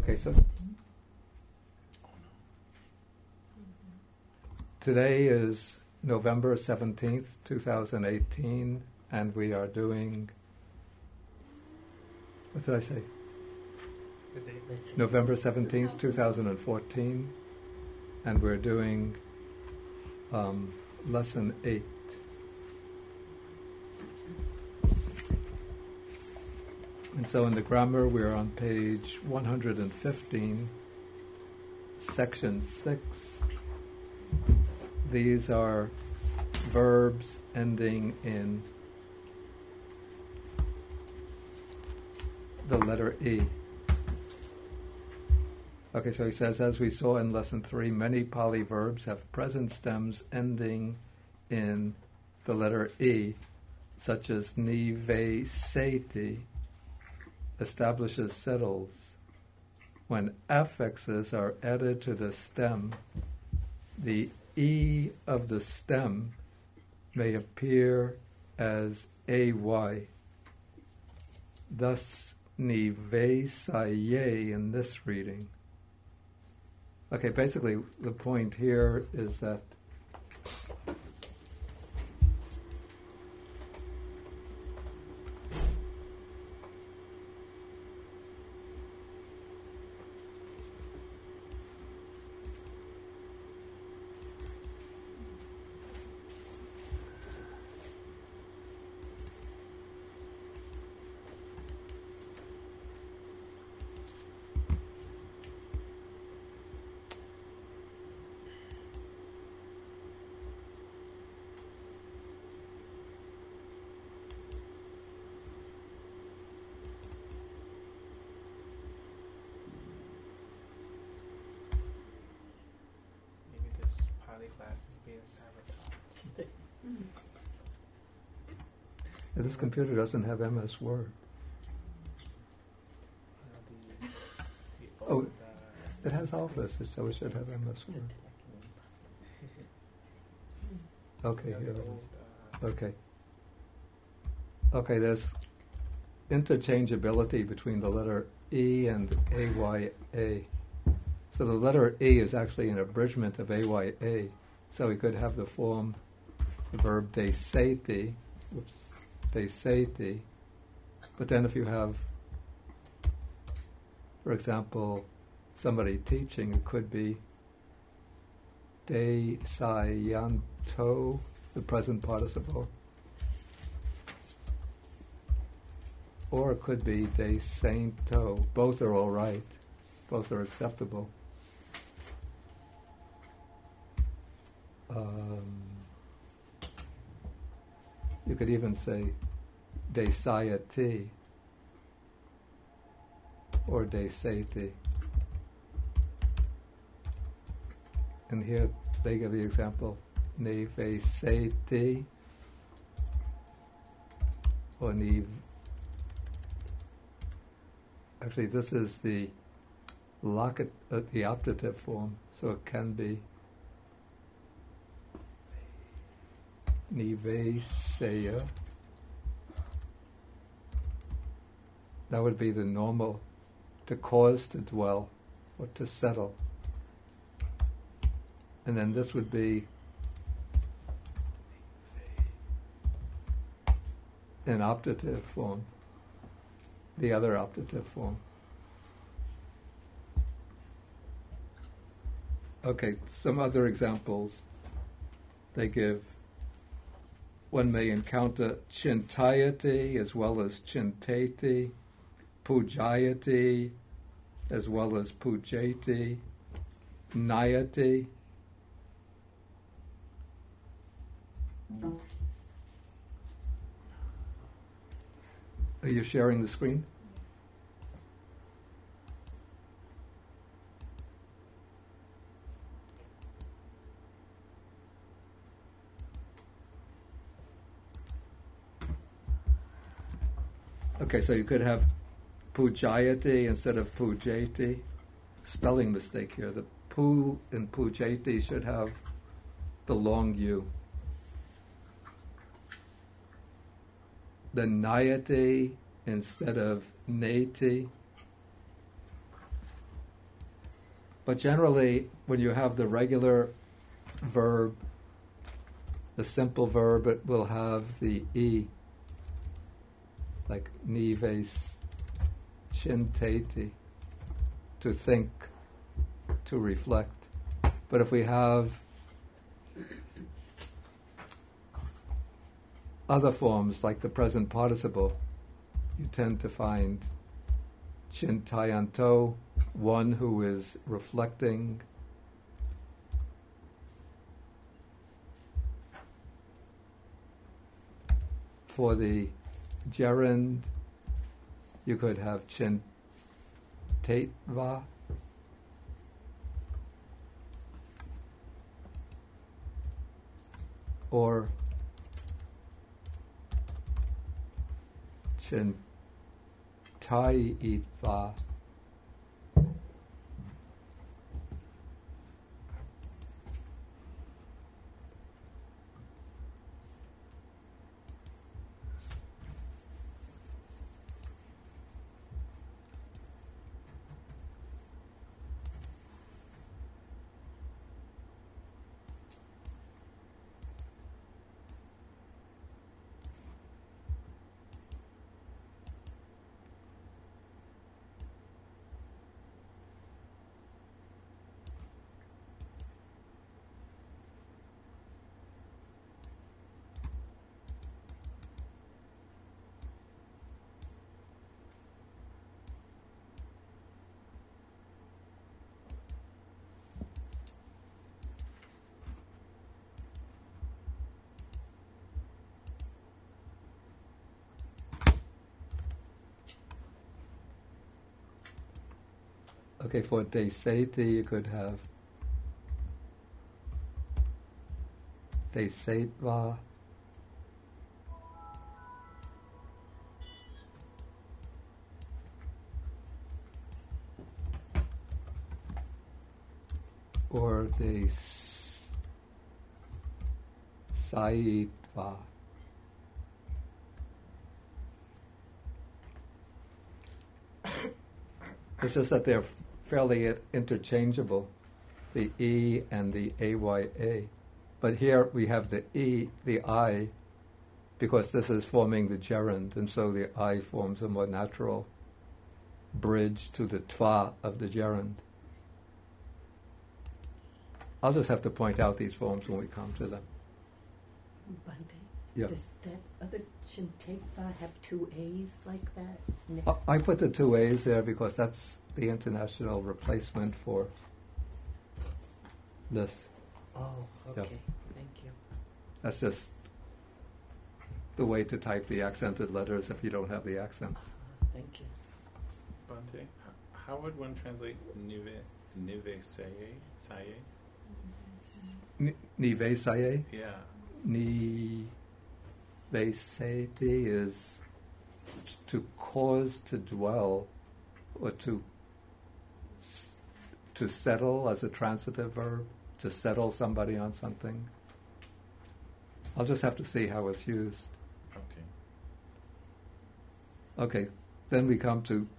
Okay, so today is November 17th, 2018, and we are doing, what did I say? The date. November 17th, 2014, and we're doing lesson 8. And so in the grammar, we're on page 115, section 6. These are verbs ending in the letter E. Okay, so he says, as we saw in lesson 3, many Pali verbs have present stems ending in the letter E, such as ni, ve, seti, establishes, settles. When affixes are added to the stem, the E of the stem may appear as AY. Thus, ni, ve, saye in this reading. Okay, basically the point here is that Maybe this Pali class is being sabotaged. this computer doesn't have MS Word. Oh, it has Office, so it should have MS Word. Okay, here it is. Okay. Okay, there's interchangeability between the letter E and AYA. So the letter E is actually an abridgment of AYA. So we could have the form, the verb deseti, deseti. But then if you have, for example, somebody teaching, it could be desayanto, the present participle. Or it could be desainto. Both are all right. Both are acceptable. You could even say desayati or deseti. And here they give the example, ne ve seti or ne. Actually, this is the the optative form, so it can be niveseya. That would be the normal, to cause to dwell or to settle. And then this would be an optative form, the other optative form. Okay, some other examples they give. One may encounter chintayati as well as chintati, pujayati as well as pujati, nayati. Are you sharing the screen? Okay, so you could have pujayati instead of pujati. Spelling mistake here. The pu in pujati should have the long U. Then nayati instead of nati. But generally, when you have the regular verb, the simple verb, it will have the E, like nives chinteti, to think, to reflect. But if we have other forms, like the present participle, you tend to find chintayanto, one who is reflecting. For the gerund, you could have chintatva, or chintaiitva. Okay, for deseti, you could have desetva, or desaitva. It's just that they're fairly interchangeable, the E and the AYA. But here we have the E, the I, because this is forming the gerund, and so the I forms a more natural bridge to the tva of the gerund. I'll just have to point out these forms when we come to them. Bhante, yeah. Does that other chintatva have two A's like that? Next? I put the two A's there because that's the international replacement for this. Oh, okay. Yeah. Thank you. That's just the way to type the accented letters if you don't have the accents. Thank you. Bhante, how would one translate nive saye? Nive saye? Yeah. Nive saye is to cause to dwell, or to settle as a transitive verb, to settle somebody on something. I'll just have to see how it's used. Okay, then we come to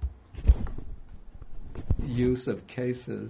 use of cases.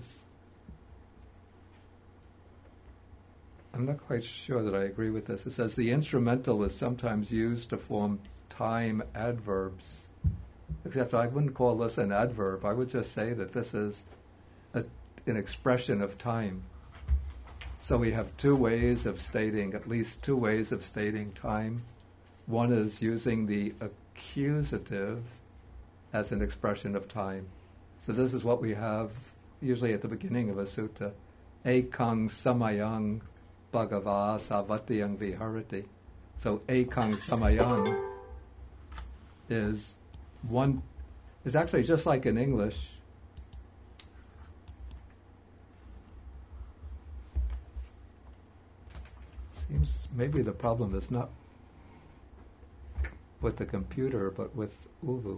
I'm not quite sure that I agree with this. It says the instrumental is sometimes used to form time adverbs. Except I wouldn't call this an adverb. I would just say that this is an expression of time. So we have two ways of stating, at least two ways of stating time. One is using the accusative as an expression of time. So this is what we have usually at the beginning of a sutta. Ekang samayang bhagava savatyang viharati. So ekang samayang is one, is actually just like in English. Seems maybe the problem is not with the computer, but with Uvu.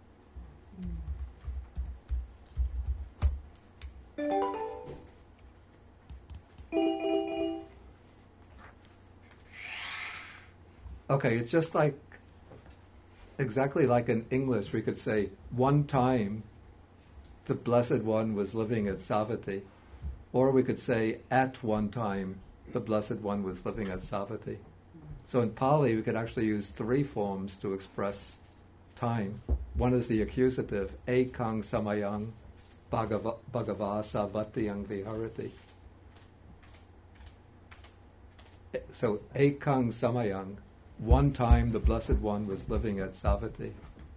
Okay, it's just like, exactly like in English, we could say one time the Blessed One was living at Savatthi. Or we could say, at one time, the Blessed One was living at Savatthi. So in Pali, we could actually use three forms to express time. One is the accusative, ekang samayang bhagava savatyang viharati. So ekang samayang, one time the Blessed One was living at Savatthi.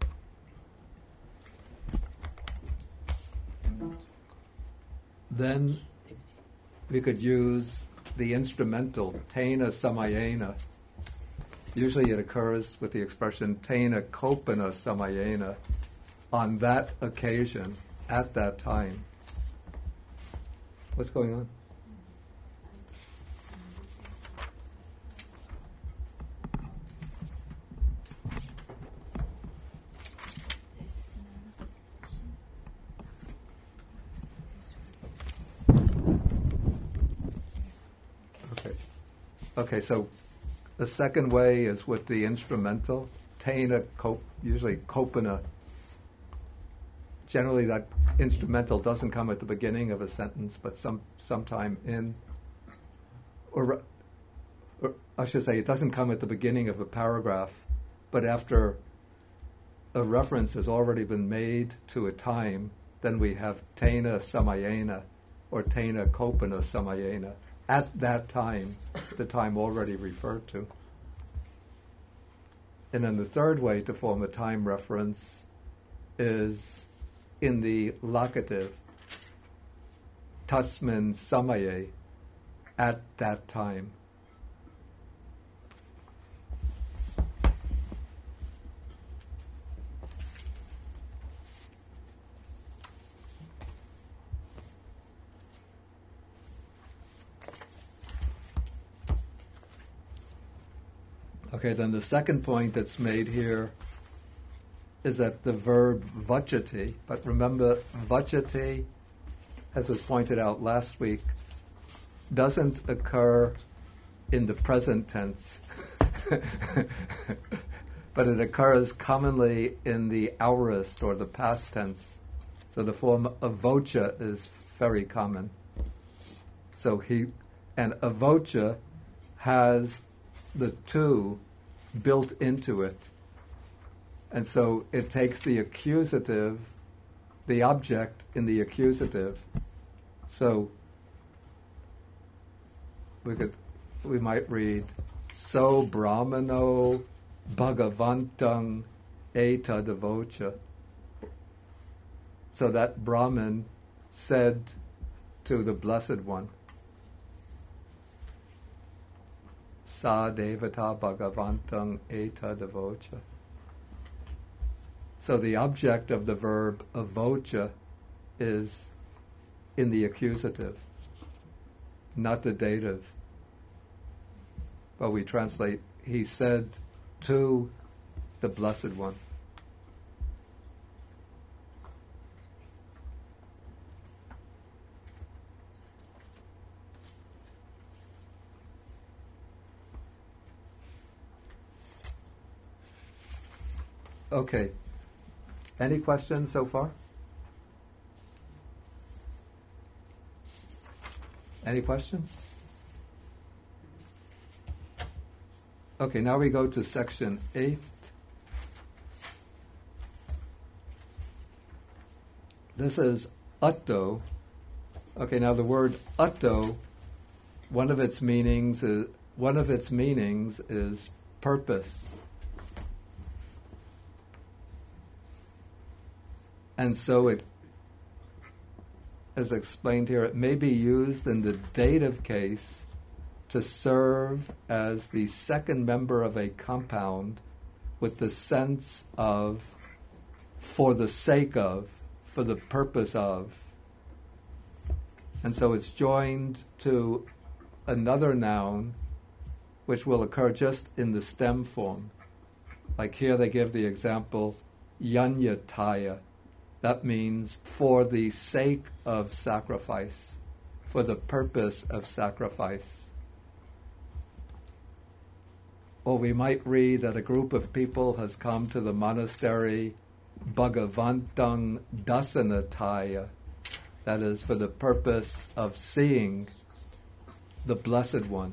Then we could use the instrumental, tena samayena. Usually it occurs with the expression tena kopana samayena, on that occasion, at that time. What's going on? Okay, so the second way is with the instrumental, tena, usually kopana. Generally that instrumental doesn't come at the beginning of a sentence, but sometime in, or I should say it doesn't come at the beginning of a paragraph, but after a reference has already been made to a time, then we have tena samayena, or tena kopana samayena. At that time, the time already referred to. And then the third way to form a time reference is in the locative, tasmin samaye, at that time. Okay, then the second point that's made here is that the verb vachati, but remember vachati, as was pointed out last week, doesn't occur in the present tense, but it occurs commonly in the aorist or the past tense. So the form avocha is very common. So avocha has the two built into it. And so it takes the accusative, the object in the accusative. So we might read, so brahmano bhagavantang etadavocha. So that Brahman said to the Blessed One, sa devata bhagavantang etadavocha. So the object of the verb avocha is in the accusative, not the dative. But we translate, he said to the Blessed One. Okay. Any questions so far? Any questions? Okay, now we go to section 8. This is atto. Okay, now the word atto, one of its meanings is purpose. And so it, as explained here, it may be used in the dative case to serve as the second member of a compound with the sense of, for the sake of, for the purpose of. And so it's joined to another noun which will occur just in the stem form. Like here they give the example, yanyataya. That means for the sake of sacrifice, for the purpose of sacrifice. Or we might read that a group of people has come to the monastery Bhagavantam dasanataya, that is, for the purpose of seeing the Blessed One.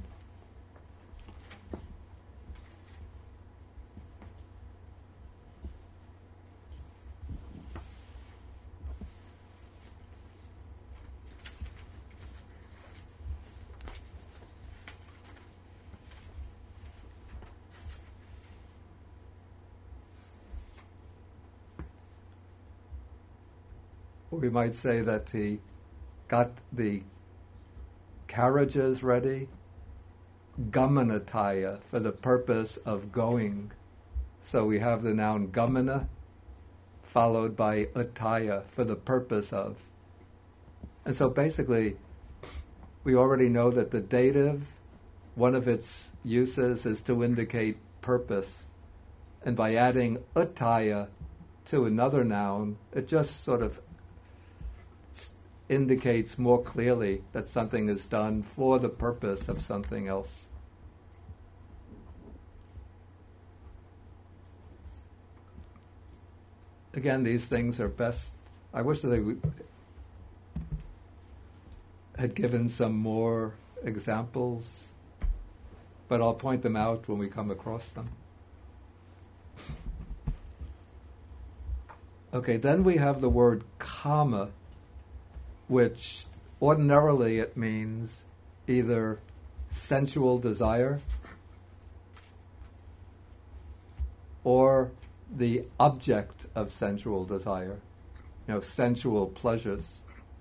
We might say that he got the carriages ready, gamanataya, for the purpose of going. So we have the noun gamana, followed by ataya, for the purpose of. And so basically, we already know that the dative, one of its uses is to indicate purpose. And by adding ataya to another noun, it just sort of indicates more clearly that something is done for the purpose of something else. Again, these things are best. I wish that they had given some more examples, but I'll point them out when we come across them. Okay, then we have the word kama, which ordinarily it means either sensual desire or the object of sensual desire, sensual pleasures.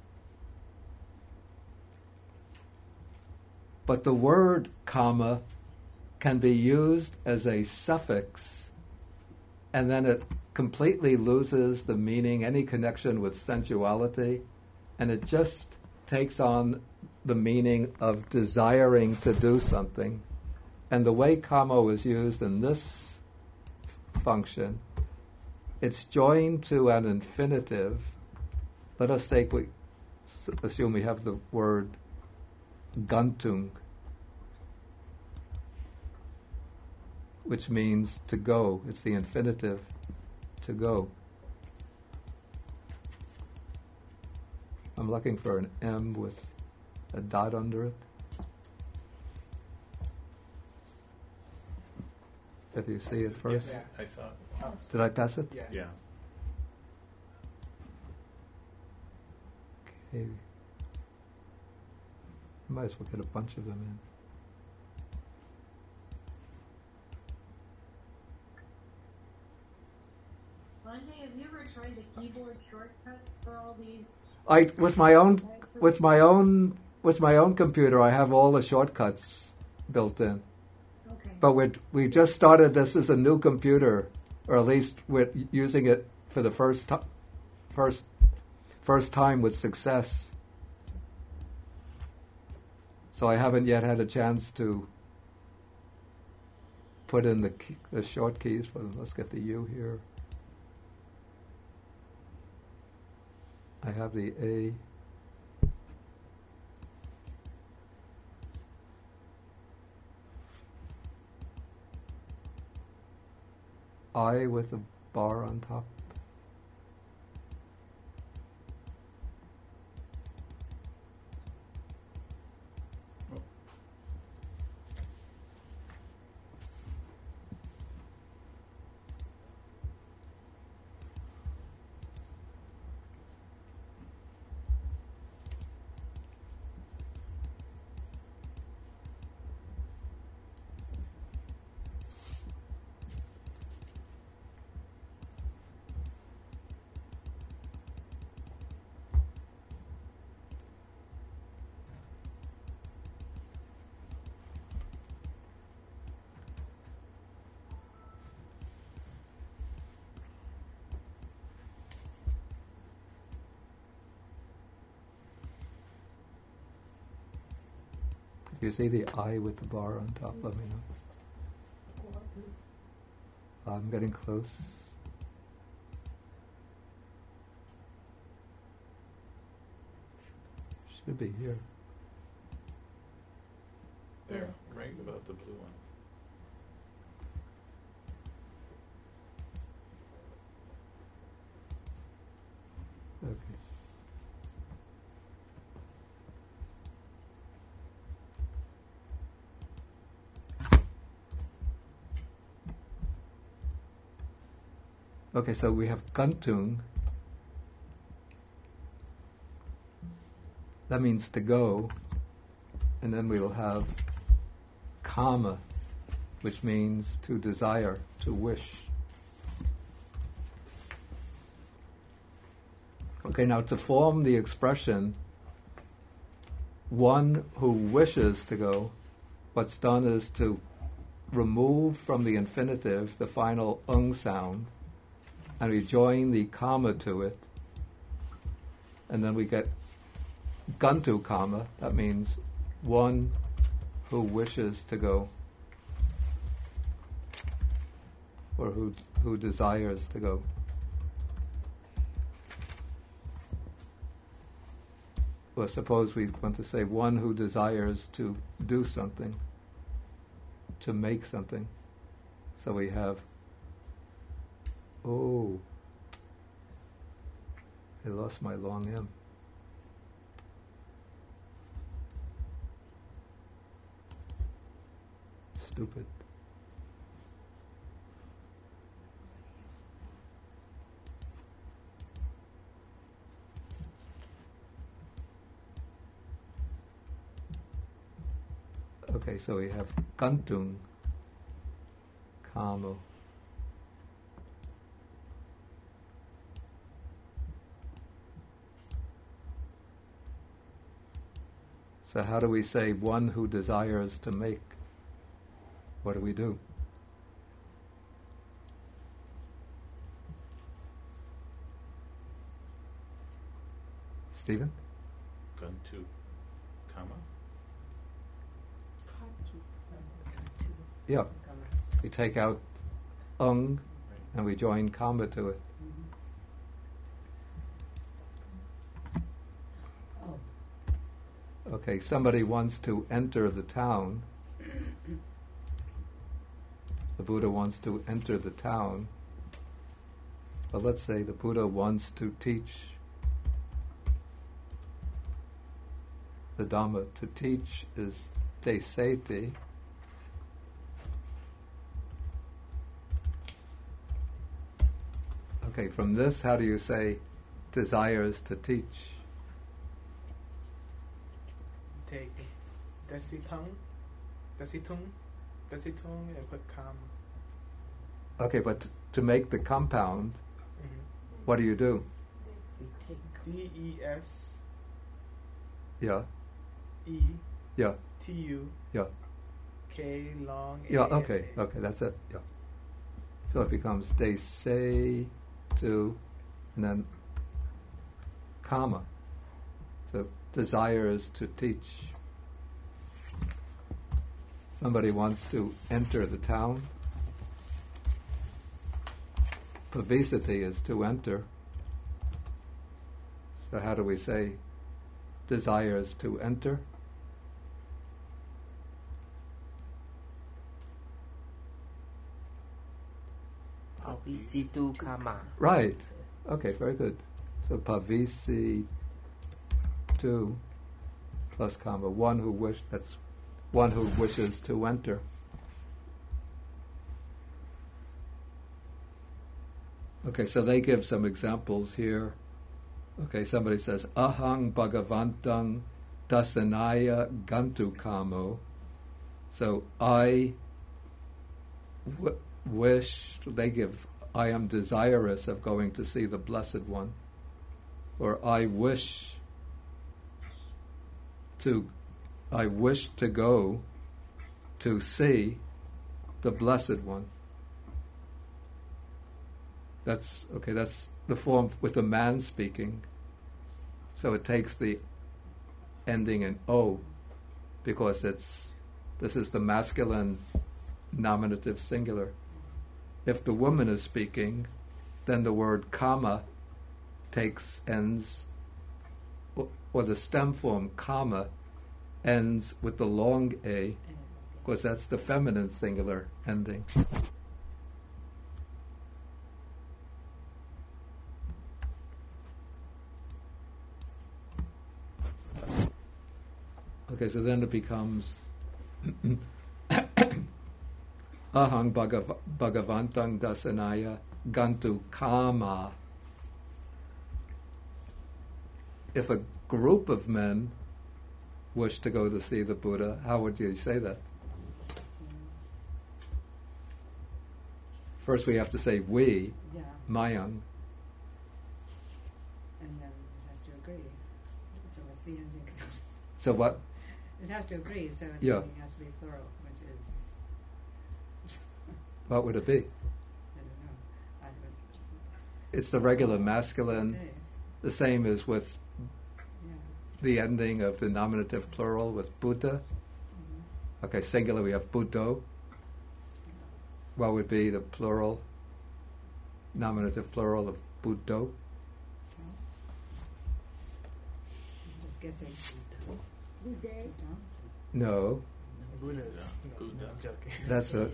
But the word kama can be used as a suffix, and then it completely loses the meaning, any connection with sensuality, and it just takes on the meaning of desiring to do something. And the way kama is used in this function, it's joined to an infinitive. Let us assume we have the word gantung, which means to go. It's the infinitive, to go. I'm looking for an M with a dot under it. If you see it first. Yes, I saw it. Did I pass it? Yeah. Okay. Might as well get a bunch of them in. Monte, have you ever tried the keyboard shortcuts for all these? With my own computer, I have all the shortcuts built in. Okay. But we just started this as a new computer, or at least we're using it for the first time with success. So I haven't yet had a chance to put in the short keys for them. Let's get the U here. I have the A. I with a bar on top. If you see the I with the bar on top, let me know. I'm getting close. Should be here. There, right above the blue one. Okay. Okay, so we have gantung. That means to go. And then we will have kama, which means to desire, to wish. Okay, now to form the expression one who wishes to go, what's done is to remove from the infinitive the final sound, and we join the kama to it, and then we get gantu kama. That means one who wishes to go, or who desires to go. Well, suppose we want to say one who desires to do something, to make something. So we have, I lost my long M. Stupid. Okay, so we have gantung, kamo. So how do we say one who desires to make? What do we do? Stephen? Gantu kama. Yeah. We take out and we join kama to it. Okay, somebody wants to enter the town. The Buddha wants to enter the town. But let's say the Buddha wants to teach the Dhamma. To teach is deseti. Okay, from this, how do you say desires to teach? Take desitung, and put kam. Okay, but to make the compound, what do you do? DES Yeah, E yeah, TU yeah. K long A. Yeah, okay, that's it, yeah. So it becomes they say to, and then comma. So desire is to teach. Somebody wants to enter the town. Pavesati is to enter. So how do we say desire is to enter? Pavisitu kama. Right. Okay, very good. So pavisi two plus comma one who that's one who wishes to enter. Okay, so they give some examples here. Okay, somebody says ahang bhagavantang dasanaya gantu kamo. So I wish, they give, I am desirous of going to see the Blessed One, or I wish to go to see the Blessed One. That's okay, that's the form with the man speaking. So it takes the ending in O, because this is the masculine nominative singular. If the woman is speaking, then the word kama ends, or the stem form kama ends with the long A, because that's the feminine singular ending. Okay, so then it becomes ahang bhagavantang dasanaya gantu kama. If a group of men wish to go to see the Buddha, how would you say that? First we have to say we, Yeah, Mayang. and then it has to agree. So it's the ending. So what? It has to agree, so the Yeah. ending has to be plural, which is, What would it be? I don't know. I haven't. It's the regular masculine, It is. the same as with Yeah. the ending of the nominative plural with Buddha. Mhm. Okay, singular we have Buddho. What would be the plural, nominative plural of Buddho? I'm just guessing. Uday. No, Buddhas. No, Buddha. I'm joking. that's a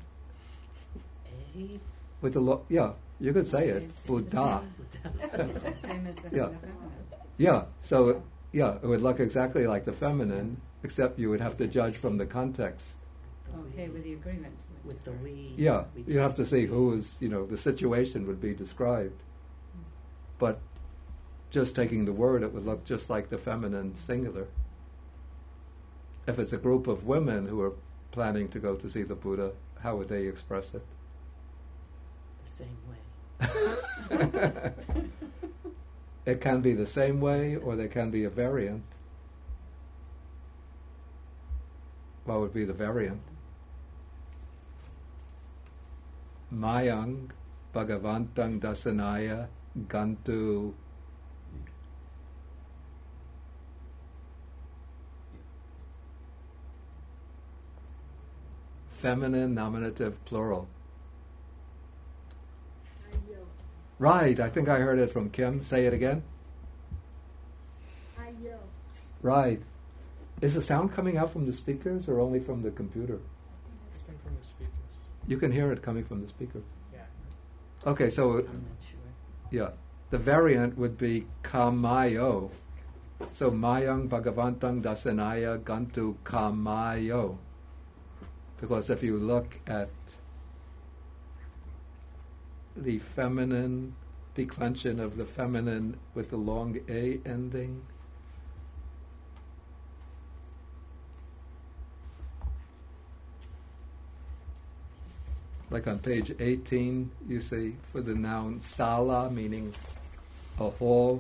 A. with the yeah. You could say it, It's Buddha. It's the same as the, Yeah. the feminine. Yeah. So yeah, it would look exactly like the feminine, except you would have to judge from the context. Okay, with the agreement. With the we. Yeah, we'd you have say- to see who is, the situation would be described. But just taking the word, it would look just like the feminine singular. If it's a group of women who are planning to go to see the Buddha, how would they express it? the same way. It can be the same way, or there can be a variant. What would be the variant? Mayang Bhagavantang Dasanaya Gantu. Feminine nominative plural. Ayo. Right, I think I heard it from Kim. Say it again. Ayo. Right. Is the sound coming out from the speakers or only from the computer? It's coming from the speakers. You can hear it coming from the speaker. Yeah. Okay, so I'm not sure. yeah, the variant would be kamayo. So mayang bhagavantang dasanaya gantu kamayo. Because if you look at the feminine declension of the feminine with the long A ending, like on page 18, you see for the noun sala, meaning a hall.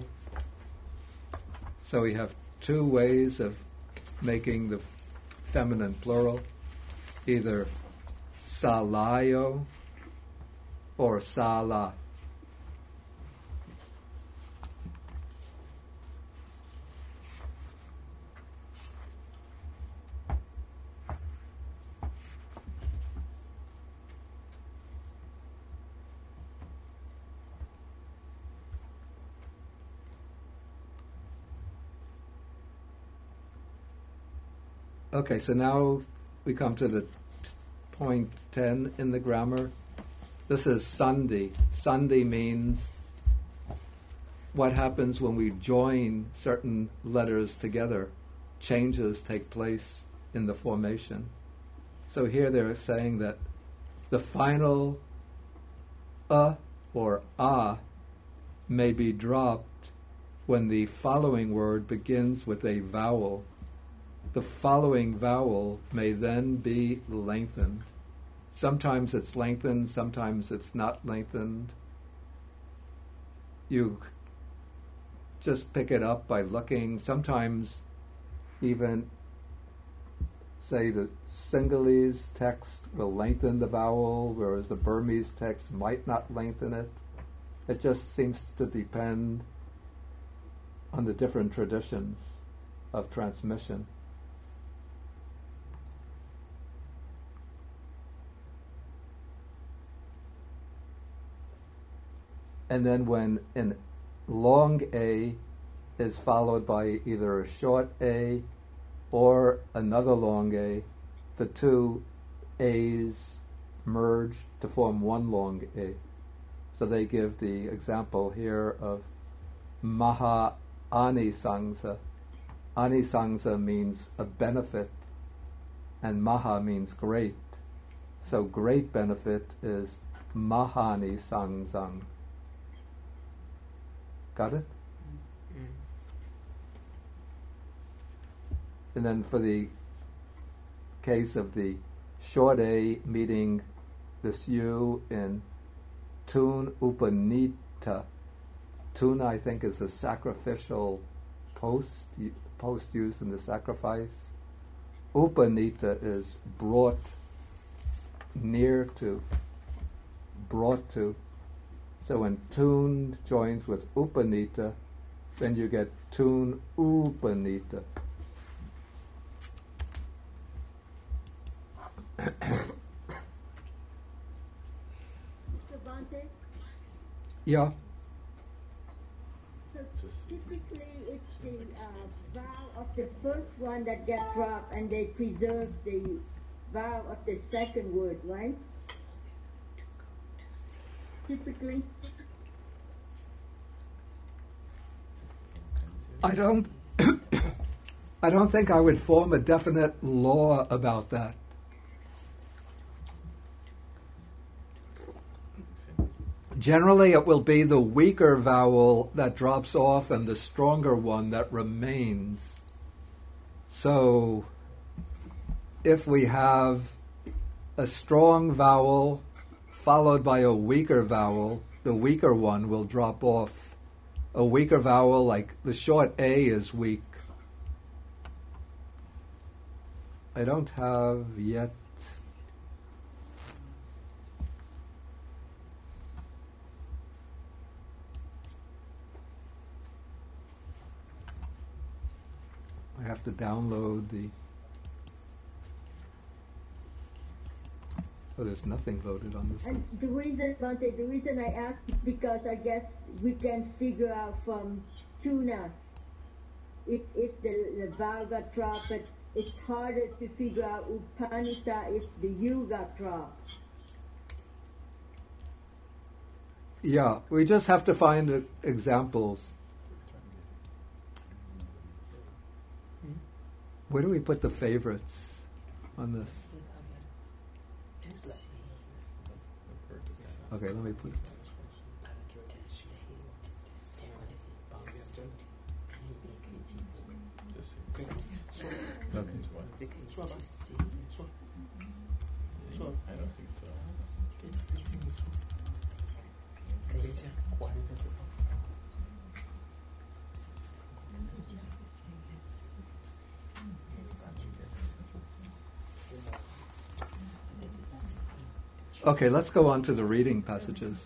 So we have two ways of making the feminine plural, either salayo or sala. Okay, so now we come to the point 10 in the grammar. This is sandhi. Sandhi means what happens when we join certain letters together. Changes take place in the formation. So here they're saying that the final a or a may be dropped when the following word begins with a vowel. The following vowel may then be lengthened. Sometimes it's lengthened, sometimes it's not lengthened. You just pick it up by looking. Sometimes even, say, the Sinhalese text will lengthen the vowel, whereas the Burmese text might not lengthen it. It just seems to depend on the different traditions of transmission. And then when an long A is followed by either a short A or another long A, the two A's merge to form one long A. So they give the example here of Maha Anisangsa. anisangsa means a benefit, and maha means great. So great benefit is mahani sangzang. Got it? And then for the case of the short A meeting this U in Tun Upanita. Tun, I think, is a sacrificial post used in the sacrifice. Upanita is brought near to, brought to. So when Tun joins with Upanita, then you get Tun Upanita. Bhante, Yeah. so typically it's the vow of the first one that gets dropped and they preserve the vow of the second word, right? Typically. I don't I don't think I would form a definite law about that. Generally, it will be the weaker vowel that drops off and the stronger one that remains. So, if we have a strong vowel followed by a weaker vowel, the weaker one will drop off. A weaker vowel, like the short A, is weak. I don't have yet. I have to download the. Oh, there's nothing loaded on this. And the reason, Bhante, the reason I ask is because I guess we can figure out from tuna if the vowel got dropped, but it's harder to figure out upanita if the U got dropped. Yeah, we just have to find examples. Where do we put the favorites on this? Okay, let me put. I don't think so. Okay, let's go on to the reading passages.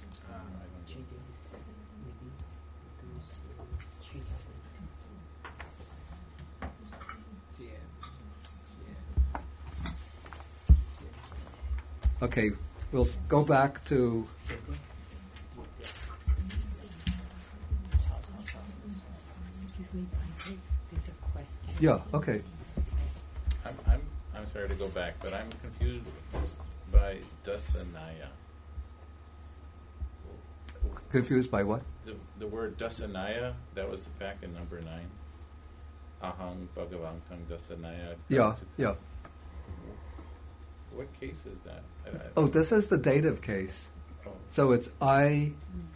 Okay, we'll go back to. Excuse me, there's a question. Yeah, okay. I'm sorry to go back, but I'm confused by dasanaya. Confused by what? The word dasanaya, that was back in number 9. Aham bhagavantam dasanaya. Yeah. What case is that? Oh, this is the dative case. Oh. So it's I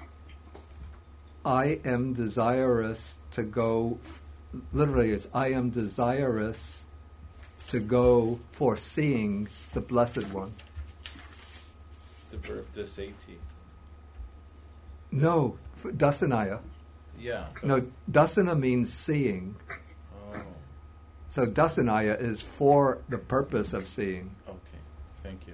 am desirous to go. Literally, it's I am desirous to go for seeing the Blessed One. The verb dasati. No, dasanaya. Yeah. No, dasana means seeing. Oh, So dasanaya is for the purpose of seeing. okay. Thank you.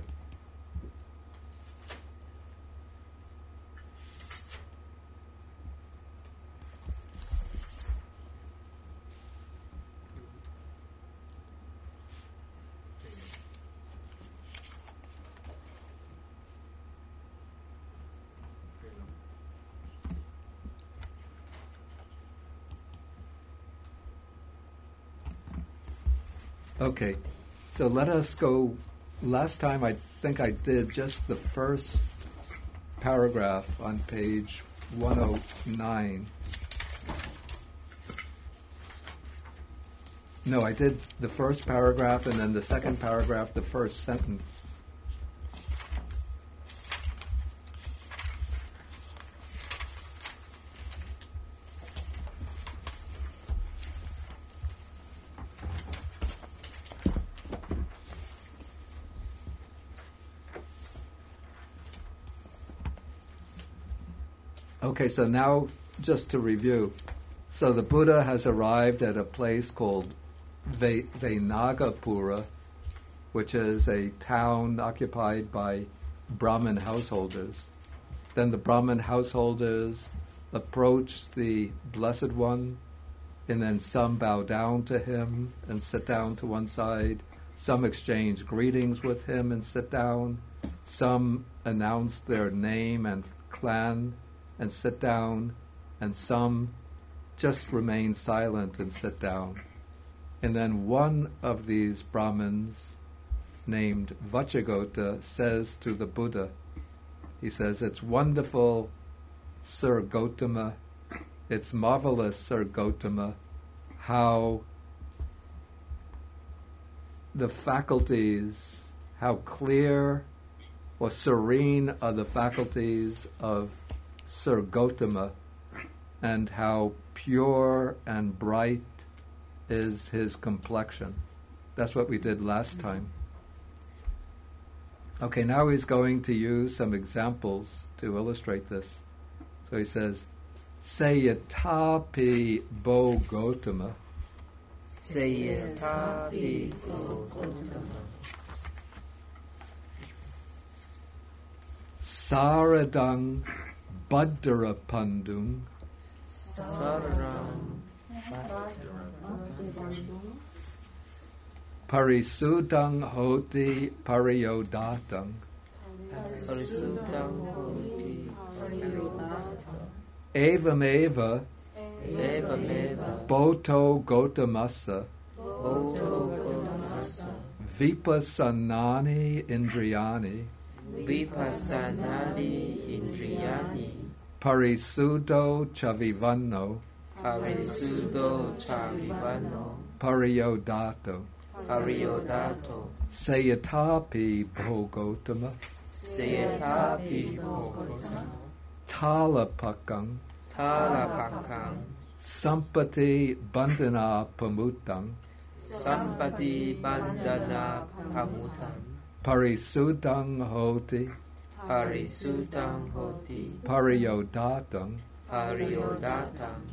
Okay, so let us go. Last time I think I did just the first paragraph on page 109. No, I did the first paragraph and then the second paragraph, the first sentence. Okay, so now just to review. So the Buddha has arrived at a place called Vainagapura, which is a town occupied by Brahmin householders. Then the Brahmin householders approach the Blessed One, and then some bow down to him and sit down to one side. Some exchange greetings with him and sit down. Some announce their name and clan and sit down, and some just remain silent and sit down. And then one of these Brahmins, named Vachagota, says to the Buddha, he says, "It's wonderful, Sir Gautama, it's marvelous, Sir Gautama, how the faculties, how clear or serene are the faculties of Sir Gautama, and how pure and bright is his complexion." That's what we did last time. Okay, now he's going to use some examples to illustrate this. So he says, Sayatapi Bo Gautama. Sayatapi Bo Gautama. Saradang Bhaddara Pandung. Saradang Parisudang Hoti Pariyodatang. Parisudang Hoti Pariyodatang. Evameva Boto Gautamasa. Boto Gautamasa. Vipassanani Indriyani. Vipassanani Indriyani. Parisudo Chavivanno. Parisudo Chavivanno. Pariyodato. Pariyodato. Sayatapi Bo Gautama. Sayatapi Bo Gautama. Talapakang. Talapakang. Sampati Bandhana Pamutang. Sampati Bandhana Pamutam. Parisudang Hoti. Parisudang Hoti. Pariyodatang. Pariyodatang.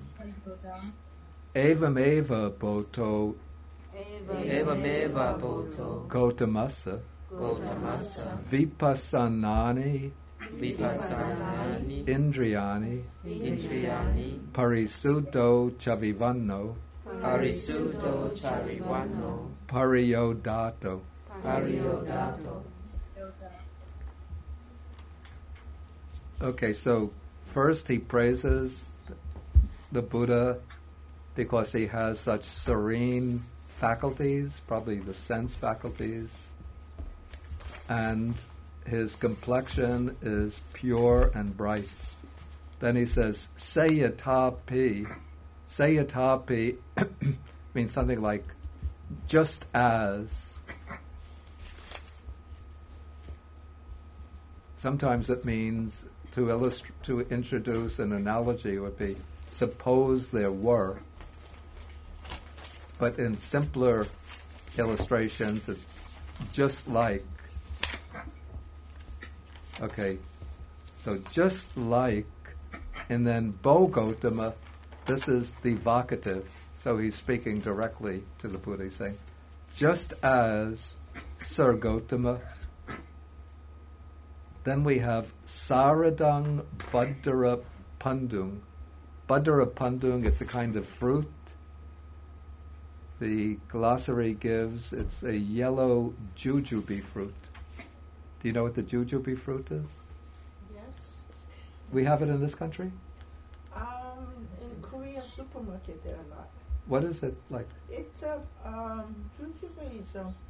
Evameva Boto Evameva Boto Gautamasa. Gautamasa. Vipassanani Vipassanani Indriyani. Indriyani. Parisudo Chavivanno. Parisudo Chavivanno. Pariyodato. Pariyodato. Okay, so first he praises the Buddha because he has such serene faculties, probably the sense faculties, and his complexion is pure and bright. Then he says, Sayatapi. Sayatapi means something like just as. Sometimes it means to introduce an analogy would be suppose there were. But in simpler illustrations, it's just like. Okay, so just like, and then Bo Gautama, this is the vocative. So he's speaking directly to the Buddha. He's saying, just as Sir Gautama. Then we have Saradang Bhaddara Pandung. Bhaddara Pandung, it's a kind of fruit. The glossary gives, it's a yellow jujube fruit. Do you know what the jujube fruit is? Yes. We have it in this country? In Korean supermarket there are a lot. What is it like? It's a jujube is a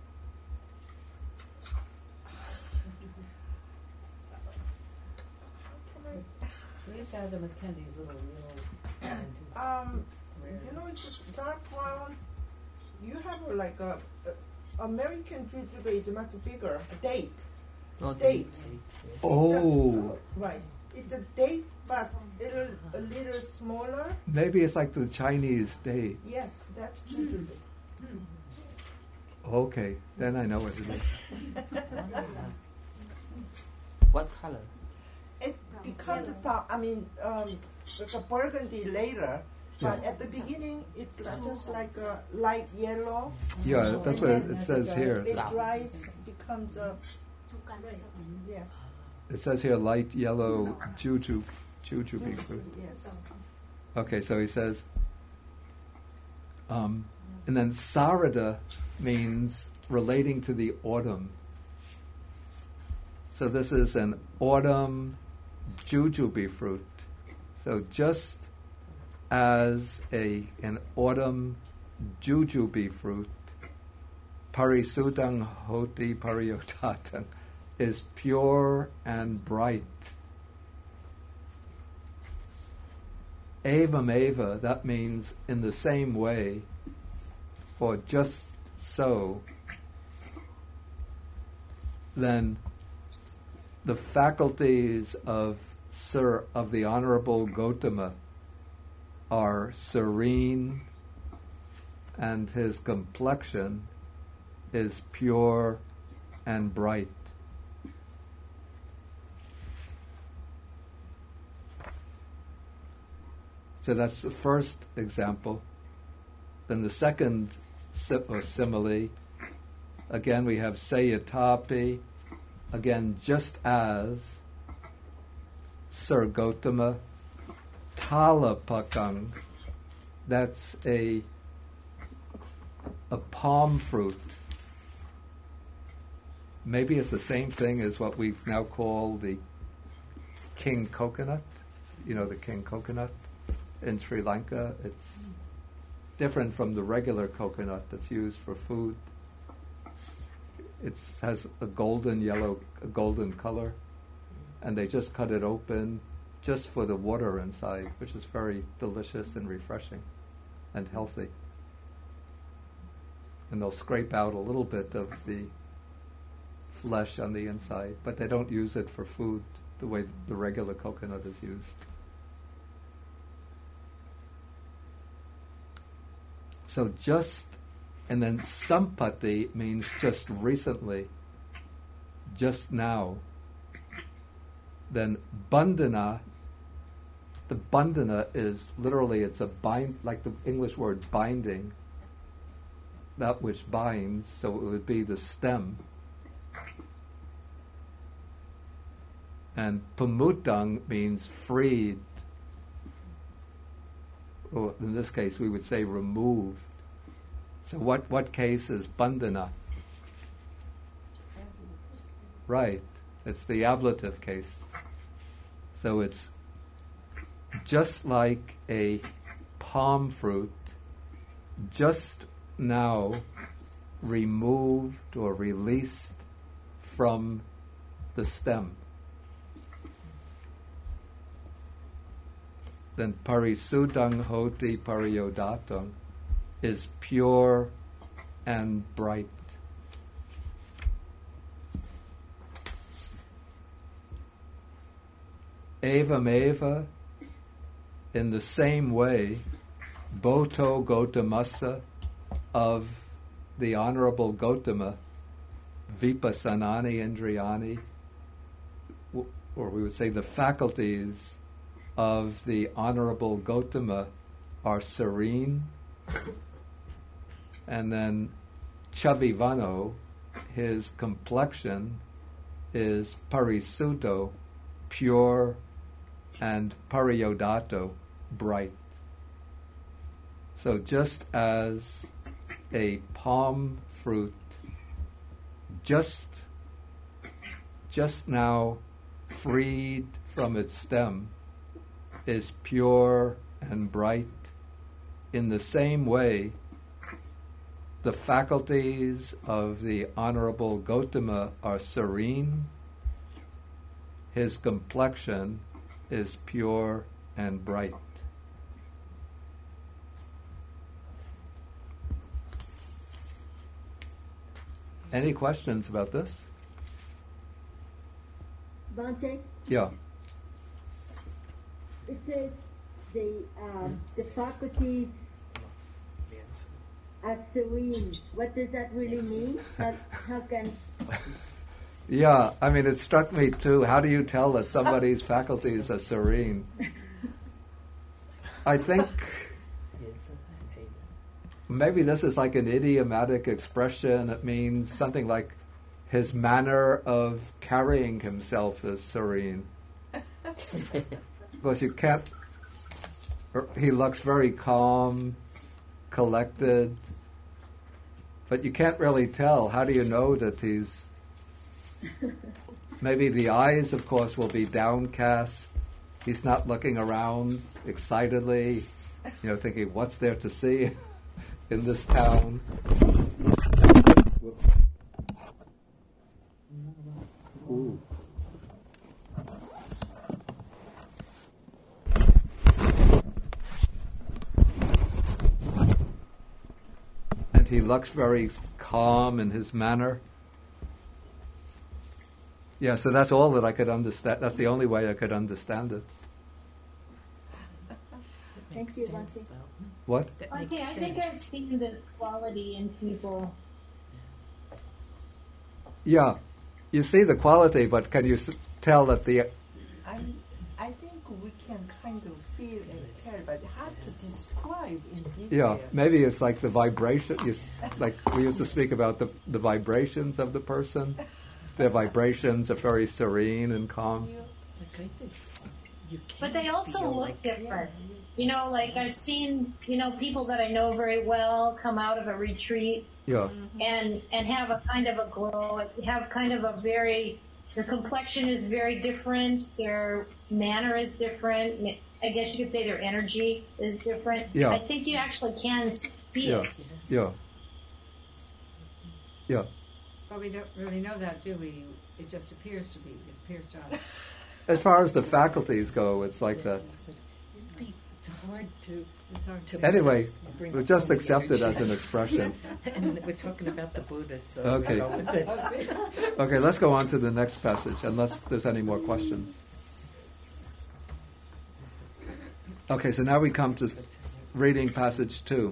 We used to have them as candies, little you know, it's dark brown you have like a American jujube is much bigger. Date. Oh, Date. Oh, Right. It's a date, but a little smaller. maybe it's like the Chinese date. Yes, that's jujube. Okay, then I know what it is. What color? It becomes dark. I mean, like a burgundy later. But at the beginning, it's just like a light yellow. Yeah, that's what it says here. It dries, becomes a yes, It says here light yellow jujube fruit. yes. Okay, so he says, and then sarada means relating to the autumn. So this is an autumn jujube fruit. So just as an autumn jujube fruit, parisudang hoti pariyodatang, is pure and bright. Evam eva, that means in the same way, or just so, then the faculties of the Honorable Gautama are serene, and his complexion is pure and bright. So that's the first example. Then the second simile, again we have Sayatapi, again just as Sir Gautama, Talapakang, that's a palm fruit. Maybe it's the same thing as what we now call the king coconut. You know, the king coconut in Sri Lanka. It's different from the regular coconut that's used for food. It has a golden color, and they just cut it open just for the water inside, which is very delicious and refreshing and healthy. And they'll scrape out a little bit of the flesh on the inside, but they don't use it for food the way the regular coconut is used. So just, and then sampati means just recently, just now. Then bandhana, the bandhana is literally, it's a bind, like the English word binding, that which binds, so it would be the stem. And pamutang means freed. Or in this case, we would say removed. So what case is bandhana? Right, it's the ablative case. So it's just like a palm fruit, just now removed or released from the stem. Then parisudang hoti pariyodatang is pure and bright. Evam eva, in the same way, Bhoto Gautamasa, of the Honorable Gautama, Vipassanani Indriyani, or we would say the faculties of the Honorable Gautama are serene. And then Chavivano, his complexion is parisuddho, pure, and pariyodato, bright. So just as a palm fruit just now freed from its stem is pure and bright, in the same way the faculties of the Honorable Gautama are serene, his complexion is pure and bright. Any questions about this? Bhante, Yeah. it says the faculties are serene. What does that really mean? How can... Yeah, I mean, it struck me too. How do you tell that somebody's faculties are serene? I think maybe this is like an idiomatic expression. It means something like his manner of carrying himself is serene. Because you can't... He looks very calm, collected, but you can't really tell. How do you know that he's... Maybe the eyes, of course, will be downcast. He's not looking around excitedly, thinking, what's there to see in this town? Whoops. Ooh. And he looks very calm in his manner. Yeah, so that's all that I could understand. That's the only way I could understand it. Thank you, Bhante. What? Okay, I think I've seen this quality in people. Yeah, you see the quality, but can you tell that the... I think we can kind of feel and tell, but hard to describe in detail. Yeah, maybe it's like the vibration. Like we used to speak about the vibrations of the person. Their vibrations are very serene and calm. But they also look different. Like I've seen, people that I know very well come out of a retreat Yeah. and have a kind of a glow, have kind of a their complexion is very different, their manner is different, I guess you could say their energy is different. Yeah. I think you actually can see Yeah. it. Yeah. Yeah. But we don't really know that, do we? It just appears to be. It appears to us. As far as the faculties go, it's like that. It's hard to... Anyway, bring we'll just the accept it as energy. an expression. And we're talking about the Buddha, so Okay. go with it. Okay, let's go on to the next passage, unless there's any more questions. Okay, so now we come to reading passage 2.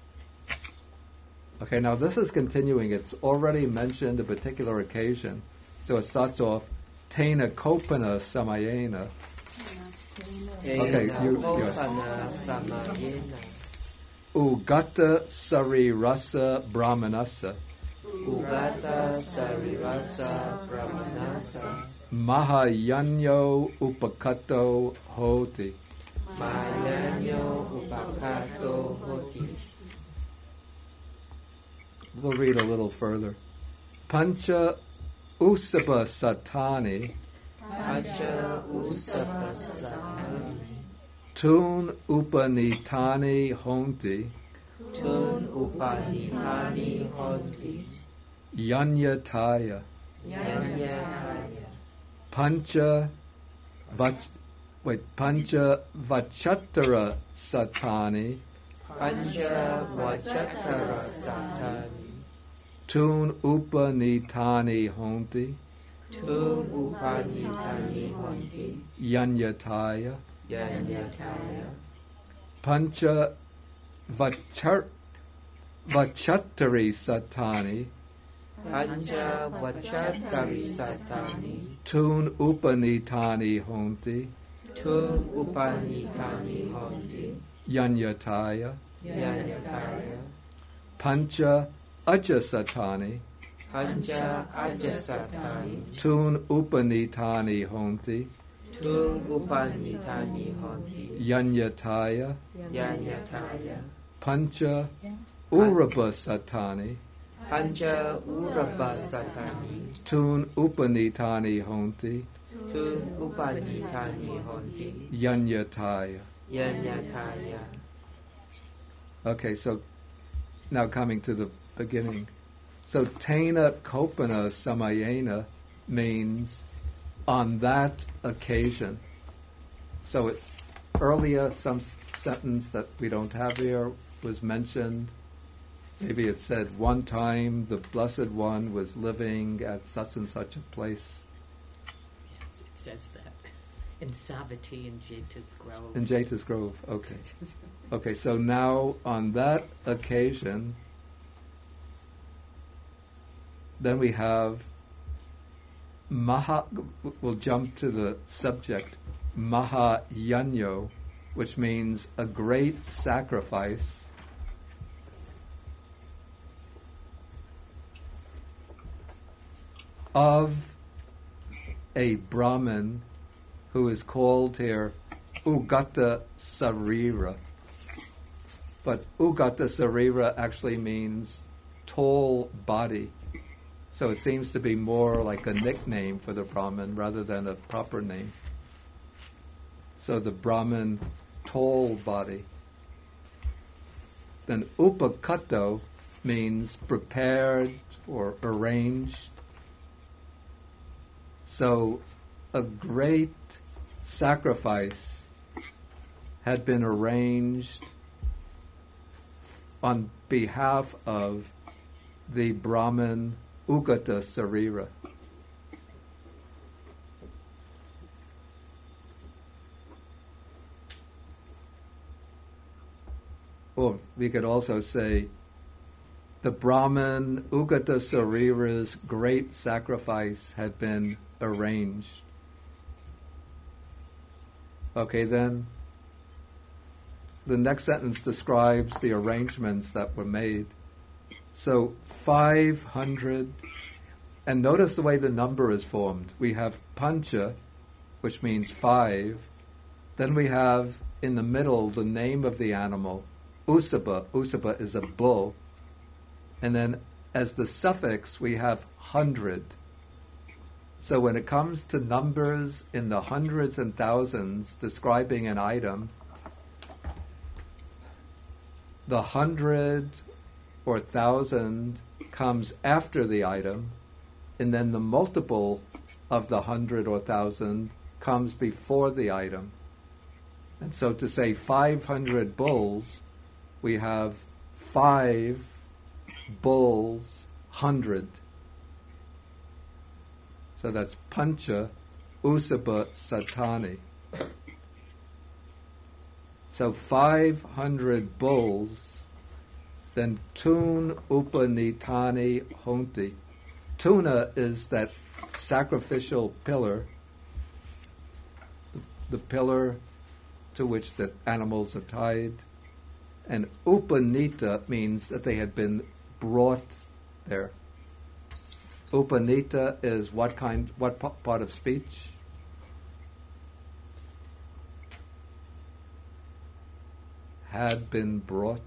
Okay, now this is continuing. It's already mentioned a particular occasion. So it starts off, Tena Kopana Samayena. Okay, Kopana Samayena. Ugata Sarirasa Brahmanasa. Ugata Sarirasa Brahmanasa. Mahayanyo Upakato Hoti. Mayanyo Upakato Hoti. We'll read a little further. Pancha Usapa Satani. Pancha Usapa Satani. Tun Upanitani Honti. Tun Upanitani Honti. Yanyataya. Yanyataya. Pancha Vachatara Satani. Pancha Vachatara Satani. Tun Upanitani Honti. Tun Upanitani Honti. Yanyataya. Yanyataya. Pancha Vachatari Satani. Pancha Vachatari Satani. Tun Upanitani Honti. Tun Upanitani Honti. Yanyataya. Yanyataya. Pancha Ajasatani. Pancha Ajasatani. Tun Upanitani Honti. Tun Upanitani Honti. Yanyataya. Yanyataya. Pancha Urabasatani. Pancha Urabasatani. Tun Upanitani Honti. Tun Upanitani Honti. Yanyataya. Yanyataya. Okay, so now coming to the beginning. So Tena Kopana Samayena means on that occasion. So earlier, some sentence that we don't have here was mentioned. maybe it said one time the Blessed One was living at such and such a place. Yes, it says that. In Savati in Jeta's Grove. In Jeta's Grove, okay. Okay, so now on that occasion, then we have we'll jump to the subject, Mahayanyo, which means a great sacrifice. Of a Brahmin who is called here Ugata Sarira. But Ugata Sarira actually means tall body. So it seems to be more like a nickname for the Brahmin rather than a proper name. So the Brahmin, tall body. Then Upakato means prepared or arranged. So a great sacrifice had been arranged on behalf of the Brahmin Ugata Sarira. Or we could also say the Brahmin Ugata Sarira's great sacrifice had been arranged. Okay, then the next sentence describes the arrangements that were made. So 500, and notice the way the number is formed. We have pancha, which means 5. Then we have in the middle the name of the animal, Usaba. Usaba is a bull. And then as the suffix we have 100. So when it comes to numbers in the hundreds and thousands describing an item, the 100 or 1,000 comes after the item, and then the multiple of the 100 or 1,000 comes before the item. And so to say 500 bulls, we have 5 bulls, 100. So that's Pancha Usaba Satani. So 500 bulls, then Tun Upanitani Honti. Tuna is that sacrificial pillar, the pillar to which the animals are tied. And Upanita means that they had been brought there. Upanita is what part of speech? Had been brought.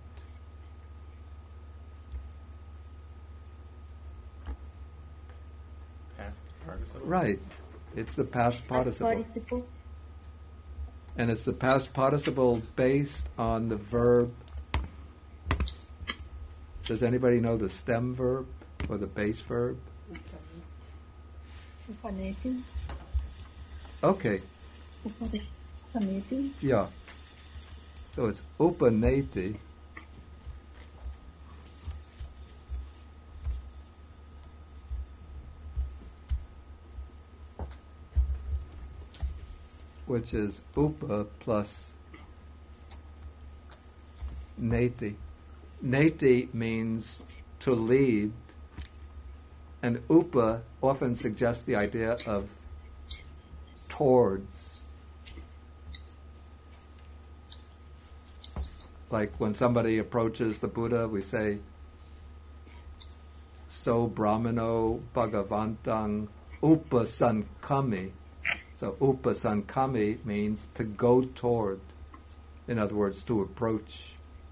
Past participle. Right. It's the past participle. And it's the past participle based on the verb. Does anybody know the stem verb or the base verb? Upaneti. Okay. Upaneti. Yeah. So it's upaneti. Which is upa plus neti. Neti means to lead, and upa often suggests the idea of towards. Like when somebody approaches the Buddha, we say, So Brahmano Bhagavantang Upasankami. So Upasankami means to go toward. In other words, to approach.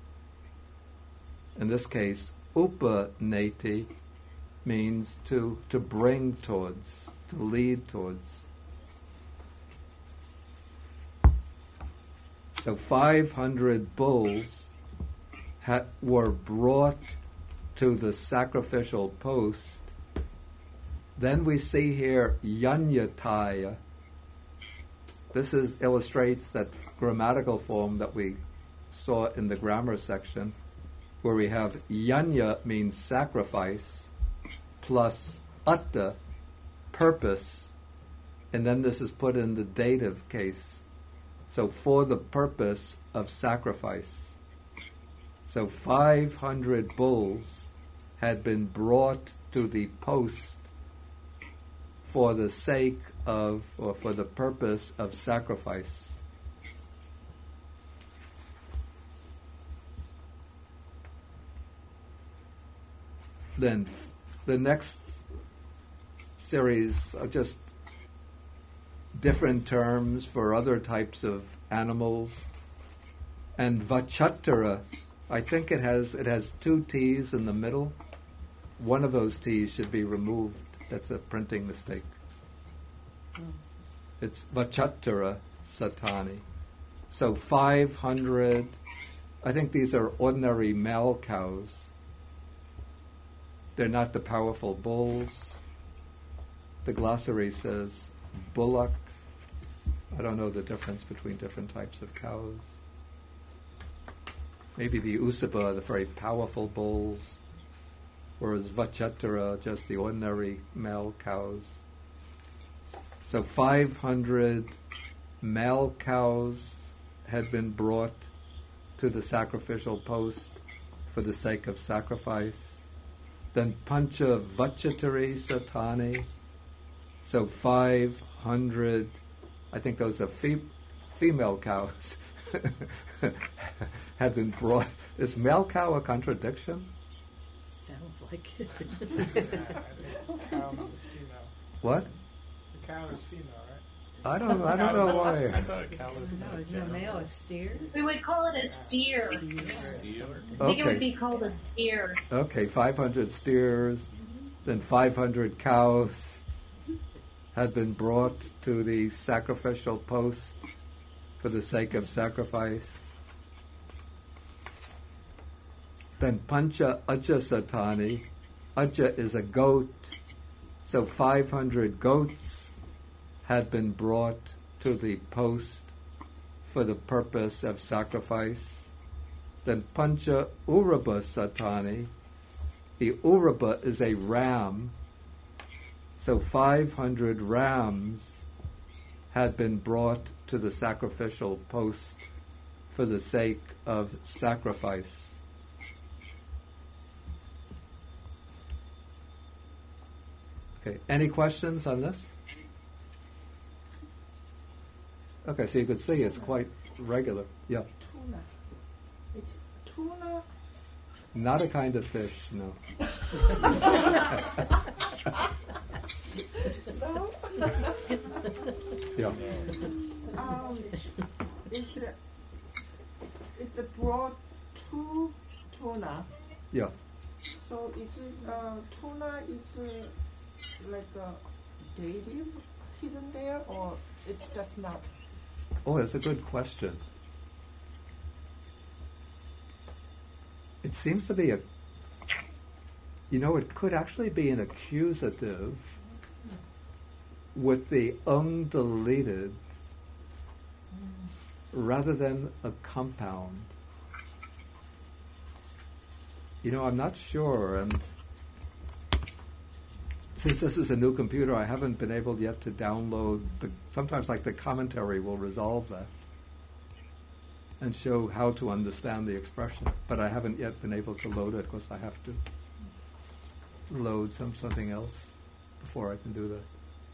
In this case, Upaneti means to bring towards, to lead towards. So 500 bulls were brought to the sacrificial post. Then we see here Yanyataya. This illustrates that grammatical form that we saw in the grammar section. where we have yanya means sacrifice, plus atta, purpose, and then this is put in the dative case. So for the purpose of sacrifice. So 500 bulls had been brought to the post for the sake of, or for the purpose of sacrifice. Then the next series are just different terms for other types of animals. And Vachattara, I think it has 2 T's in the middle. One of those T's should be removed. That's a printing mistake. It's Vachattara Satani. So 500, I think these are ordinary male cows. They're not the powerful bulls. The glossary says bullock. I don't know the difference between different types of cows. Maybe the Usaba are the very powerful bulls, whereas Vachattara, just the ordinary male cows. So 500 male cows had been brought to the sacrificial post for the sake of sacrifice. Then Pancha Vachatari Satani, so 500, I think those are female cows, had been brought. Is male cow a contradiction? Sounds like it. The cow is female. What? The cow is female, right? I don't know why. I thought a cow was No, is no male a steer? We would call it a steer. steer. I think it would Okay. be called a steer. Okay, 500 steers, then 500 cows had been brought to the sacrificial post for the sake of sacrifice. Then Pancha Ajja Satani, Ajja is a goat, so 500 goats had been brought to the post for the purpose of sacrifice. Then Pancha Uraba Satani, the Uraba is a ram, so 500 rams had been brought to the sacrificial post for the sake of sacrifice. Okay, any questions on this? Okay, so you can see it's quite regular. Yeah. Tuna. It's tuna. Not a kind of fish, no. No. Yeah. It's a broad tuna. Yeah. So it's tuna is like a dative hidden there, or it's just not? Oh, that's a good question. It seems to be it could actually be an accusative with the deleted rather than a compound. I'm not sure, and since this is a new computer, I haven't been able yet to download sometimes the commentary will resolve that and show how to understand the expression. But I haven't yet been able to load it because I have to load something else before I can do that.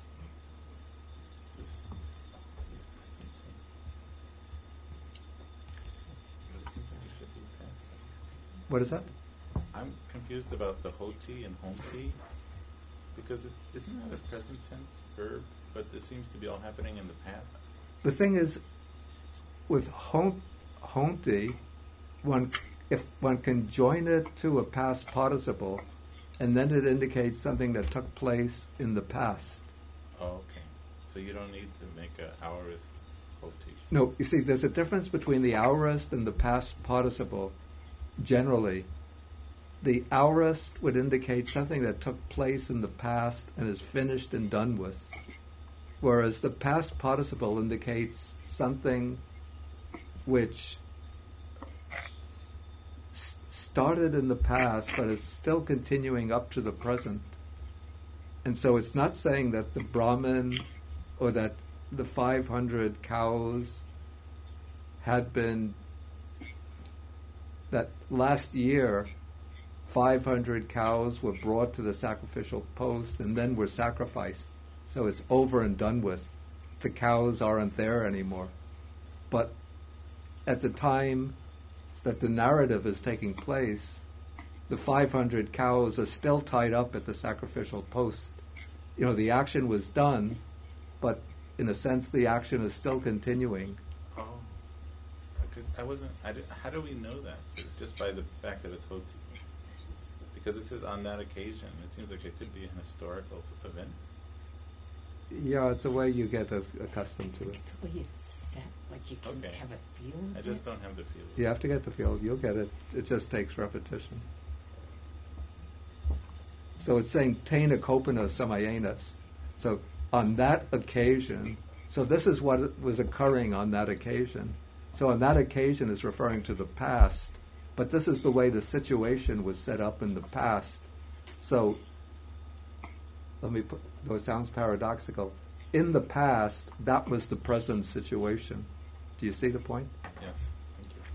What is that? I'm confused about the hoti and homti, because isn't that a present tense verb, but this seems to be all happening in the past? The thing is, with honti, if one can join it to a past participle, and then it indicates something that took place in the past. Oh, okay. So you don't need to make an aorist hoti. No, you see, there's a difference between the aorist and the past participle. Generally, the aorist would indicate something that took place in the past and is finished and done with, whereas the past participle indicates something which started in the past, but is still continuing up to the present. And so it's not saying that the Brahmin or that the 500 cows had been, that last year 500 cows were brought to the sacrificial post and then were sacrificed. So it's over and done with. The cows aren't there anymore. But at the time that the narrative is taking place, the 500 cows are still tied up at the sacrificial post. You know, the action was done, but in a sense the action is still continuing. Oh, because how do we know that? So just by the fact that it's Hoti? Because it says on that occasion. It seems like it could be an historical event. Yeah, it's a way you get accustomed to it. It's the way it's set, like you can have a feel of I just don't have the feel. You have to get the feel. You'll get it. It just takes repetition. So it's saying Tena Kopana Samayenas. So on that occasion, so this is what was occurring on that occasion. So on that occasion is referring to the past, but this is the way the situation was set up in the past. So let me put, though it sounds paradoxical, in the past, that was the present situation. Do you see the point? Yes, thank you.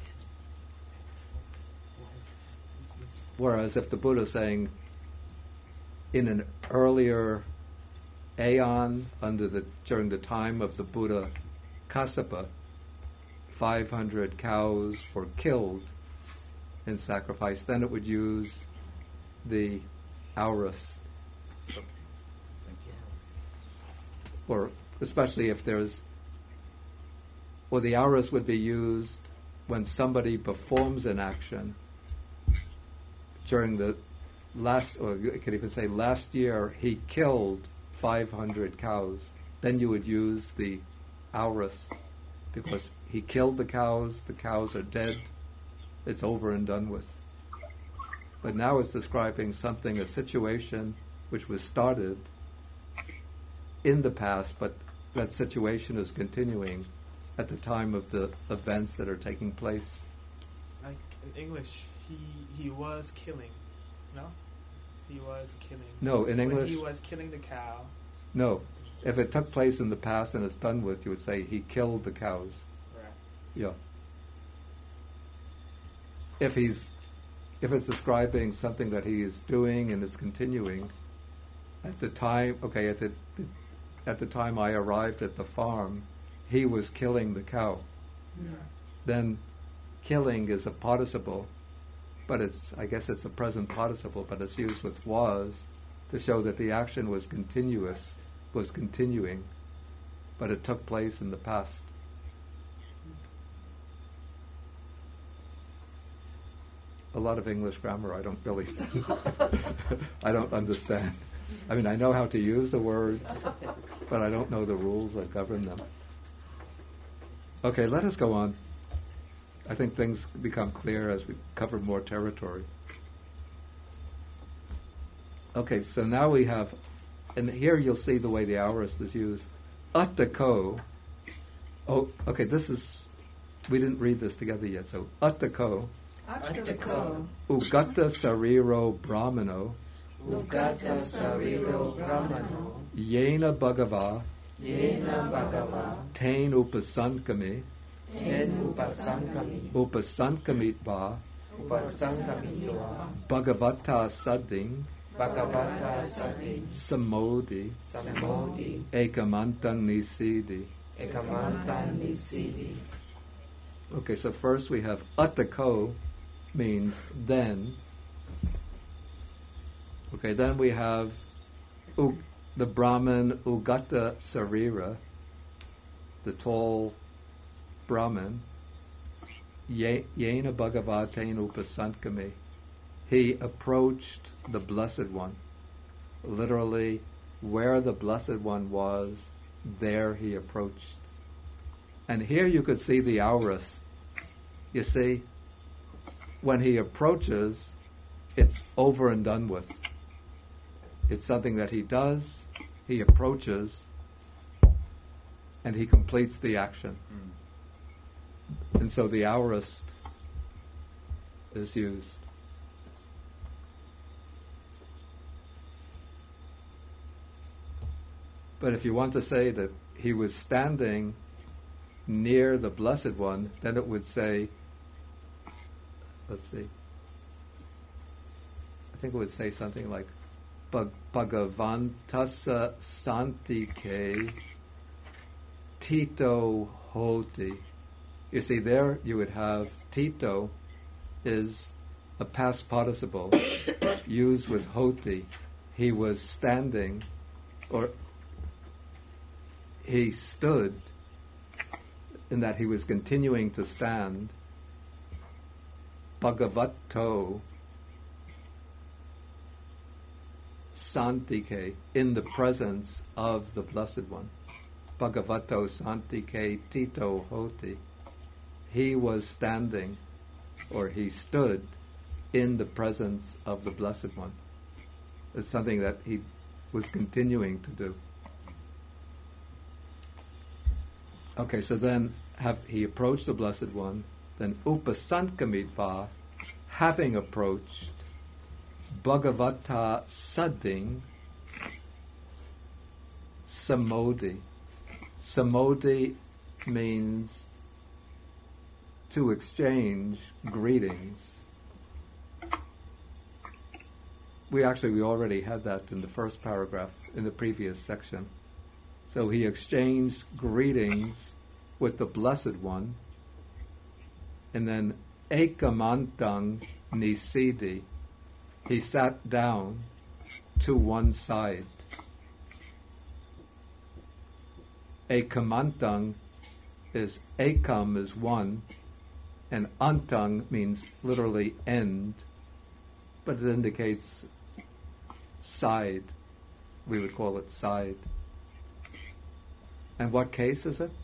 Whereas if the Buddha is saying, in an earlier aeon, during the time of the Buddha Kassapa, 500 cows were killed in sacrifice, then it would use the aorist. Okay, thank you. Or especially if there's, or the aorist would be used when somebody performs an action during the last, or you could even say last year he killed 500 cows. Then you would use the aorist because he killed the cows are dead, it's over and done with. But now it's describing something, a situation which was started in the past, but that situation is continuing at the time of the events that are taking place. Like in English, he was killing. No? He was killing. No, in English. When he was killing the cow. No. If it took place in the past and it's done with, you would say he killed the cows. Right. Yeah. If it's describing something that he is doing and is continuing, at the time, at the time I arrived at the farm, he was killing the cow. Yeah. Then killing is a participle, but I guess it's a present participle, but it's used with was to show that the action was continuous, was continuing, but it took place in the past. A lot of English grammar I don't really, I don't understand. I mean, I know how to use the words, but I don't know the rules that govern them. Okay, let us go on. I think things become clear as we cover more territory. Okay, so now we have, and here you'll see the way the aorist is used. Attako. Oh, okay, we didn't read this together yet, so attako. Attako. Ugata sariro brahmano. Ugata sariro brahmano. Yena bhagava. Yena bhagava. Ten upasankami. Ten upasankami. Upasankamitva. Upasankamitva. Bhagavata sadding. Bhagavata sati. Samodhi. Samodhi. Ekamantang nisidi. Ekamantang nisidi. Okay, so first we have attako, means then. Okay, then we have the Brahmin Ugata Sarira, the tall Brahmin, Yena Bhagavatein Upasankami. He approached the Blessed One. Literally, where the Blessed One was, there he approached. And here you could see the aorist. You see, when he approaches, it's over and done with. It's something that he does, he approaches, and he completes the action. And so the aorist is used. But if you want to say that he was standing near the Blessed One, then it would say, let's see, I think it would say something like Bhagavantasa Santike Tito Hoti. You see, there you would have Tito is a past participle used with Hoti. He was standing, or he stood, in that he was continuing to stand. Bhagavato Santike, in the presence of the Blessed One. Bhagavato Santike Tito Hoti. He was standing, or he stood, in the presence of the Blessed One. It's something that he was continuing to do. Okay, so then he approached the Blessed One, then upasankamitva, having approached, Bhagavata Sadding, Samodhi. Samodhi means to exchange greetings. We already had that in the first paragraph in the previous section. So he exchanged greetings with the Blessed One, and then ekamantang nisidi, he sat down to one side. Ekamantang is, ekam is one, and antang means literally end, but it indicates side. We would call it side. And what case is it?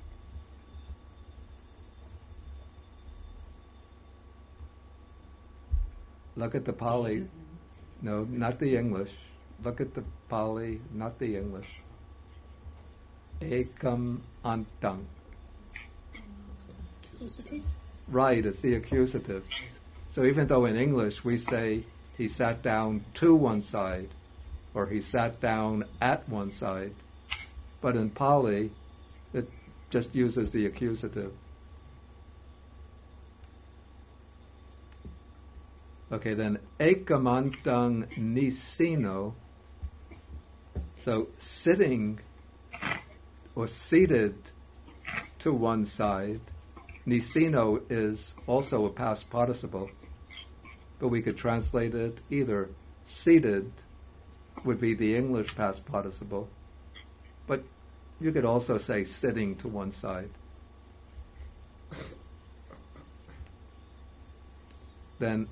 Look at the Pali. No, not the English. Look at the Pali, not the English. Ekam antang. Right, it's the accusative. So even though in English we say he sat down to one side, or he sat down at one side, but in Pali it just uses the accusative. Okay, then ekamantang nisino. So sitting or seated to one side. Nisino is also a past participle, but we could translate it either seated would be the English past participle, but you could also say sitting to one side. Then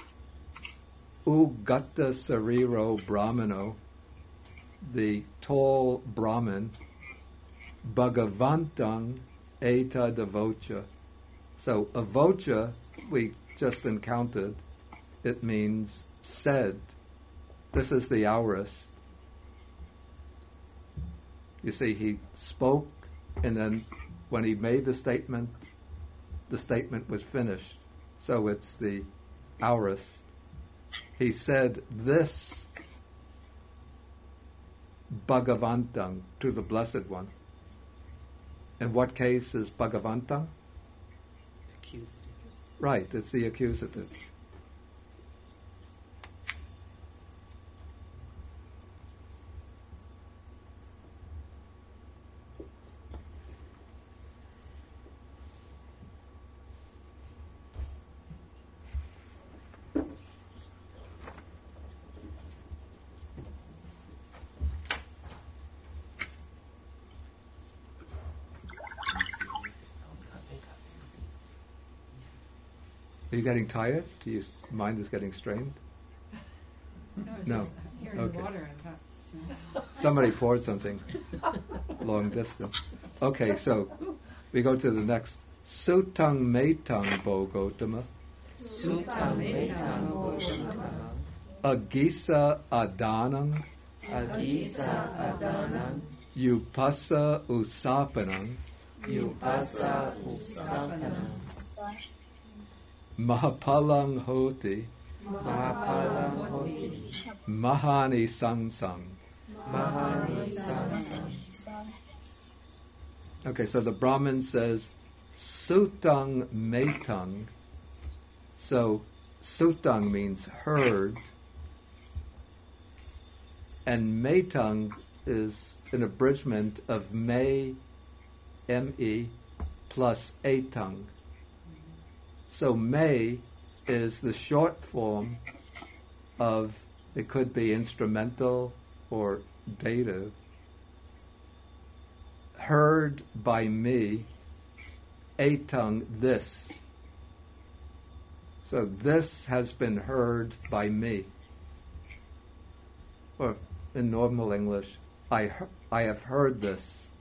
Ugata Sariro Brahmano, the tall Brahmin, Bhagavantang Eta Devocha. So avocha we just encountered. It means said. This is the aorist. You see, he spoke, and then when he made the statement was finished. So it's the aorist. He said this Bhagavantang to the Blessed One. In what case is Bhagavantang? Accusative. Right, it's the accusative. Are you getting tired? Do your mind is getting strained? No, it's No. just hearing Okay. water. I thought it smells. Somebody poured something long distance. Okay, so we go to the next. Sutang metang bo Gotama. Sutang metang Gotama. Agisa adanang. Agisa adanang. Upasa usapanang. Upasa usapanang. Mahapalang hoti. Mahapalang hoti. Mahani sangsang. Mahani Sansam. Okay, so the Brahmin says, Sutang Metang. So, Sutang means heard, and Metang is an abridgment of Me, M-E, plus Atang. So Me is the short form of, it could be instrumental or dative, heard by me, Atang, this. So this has been heard by me. Or in normal English, I have heard this,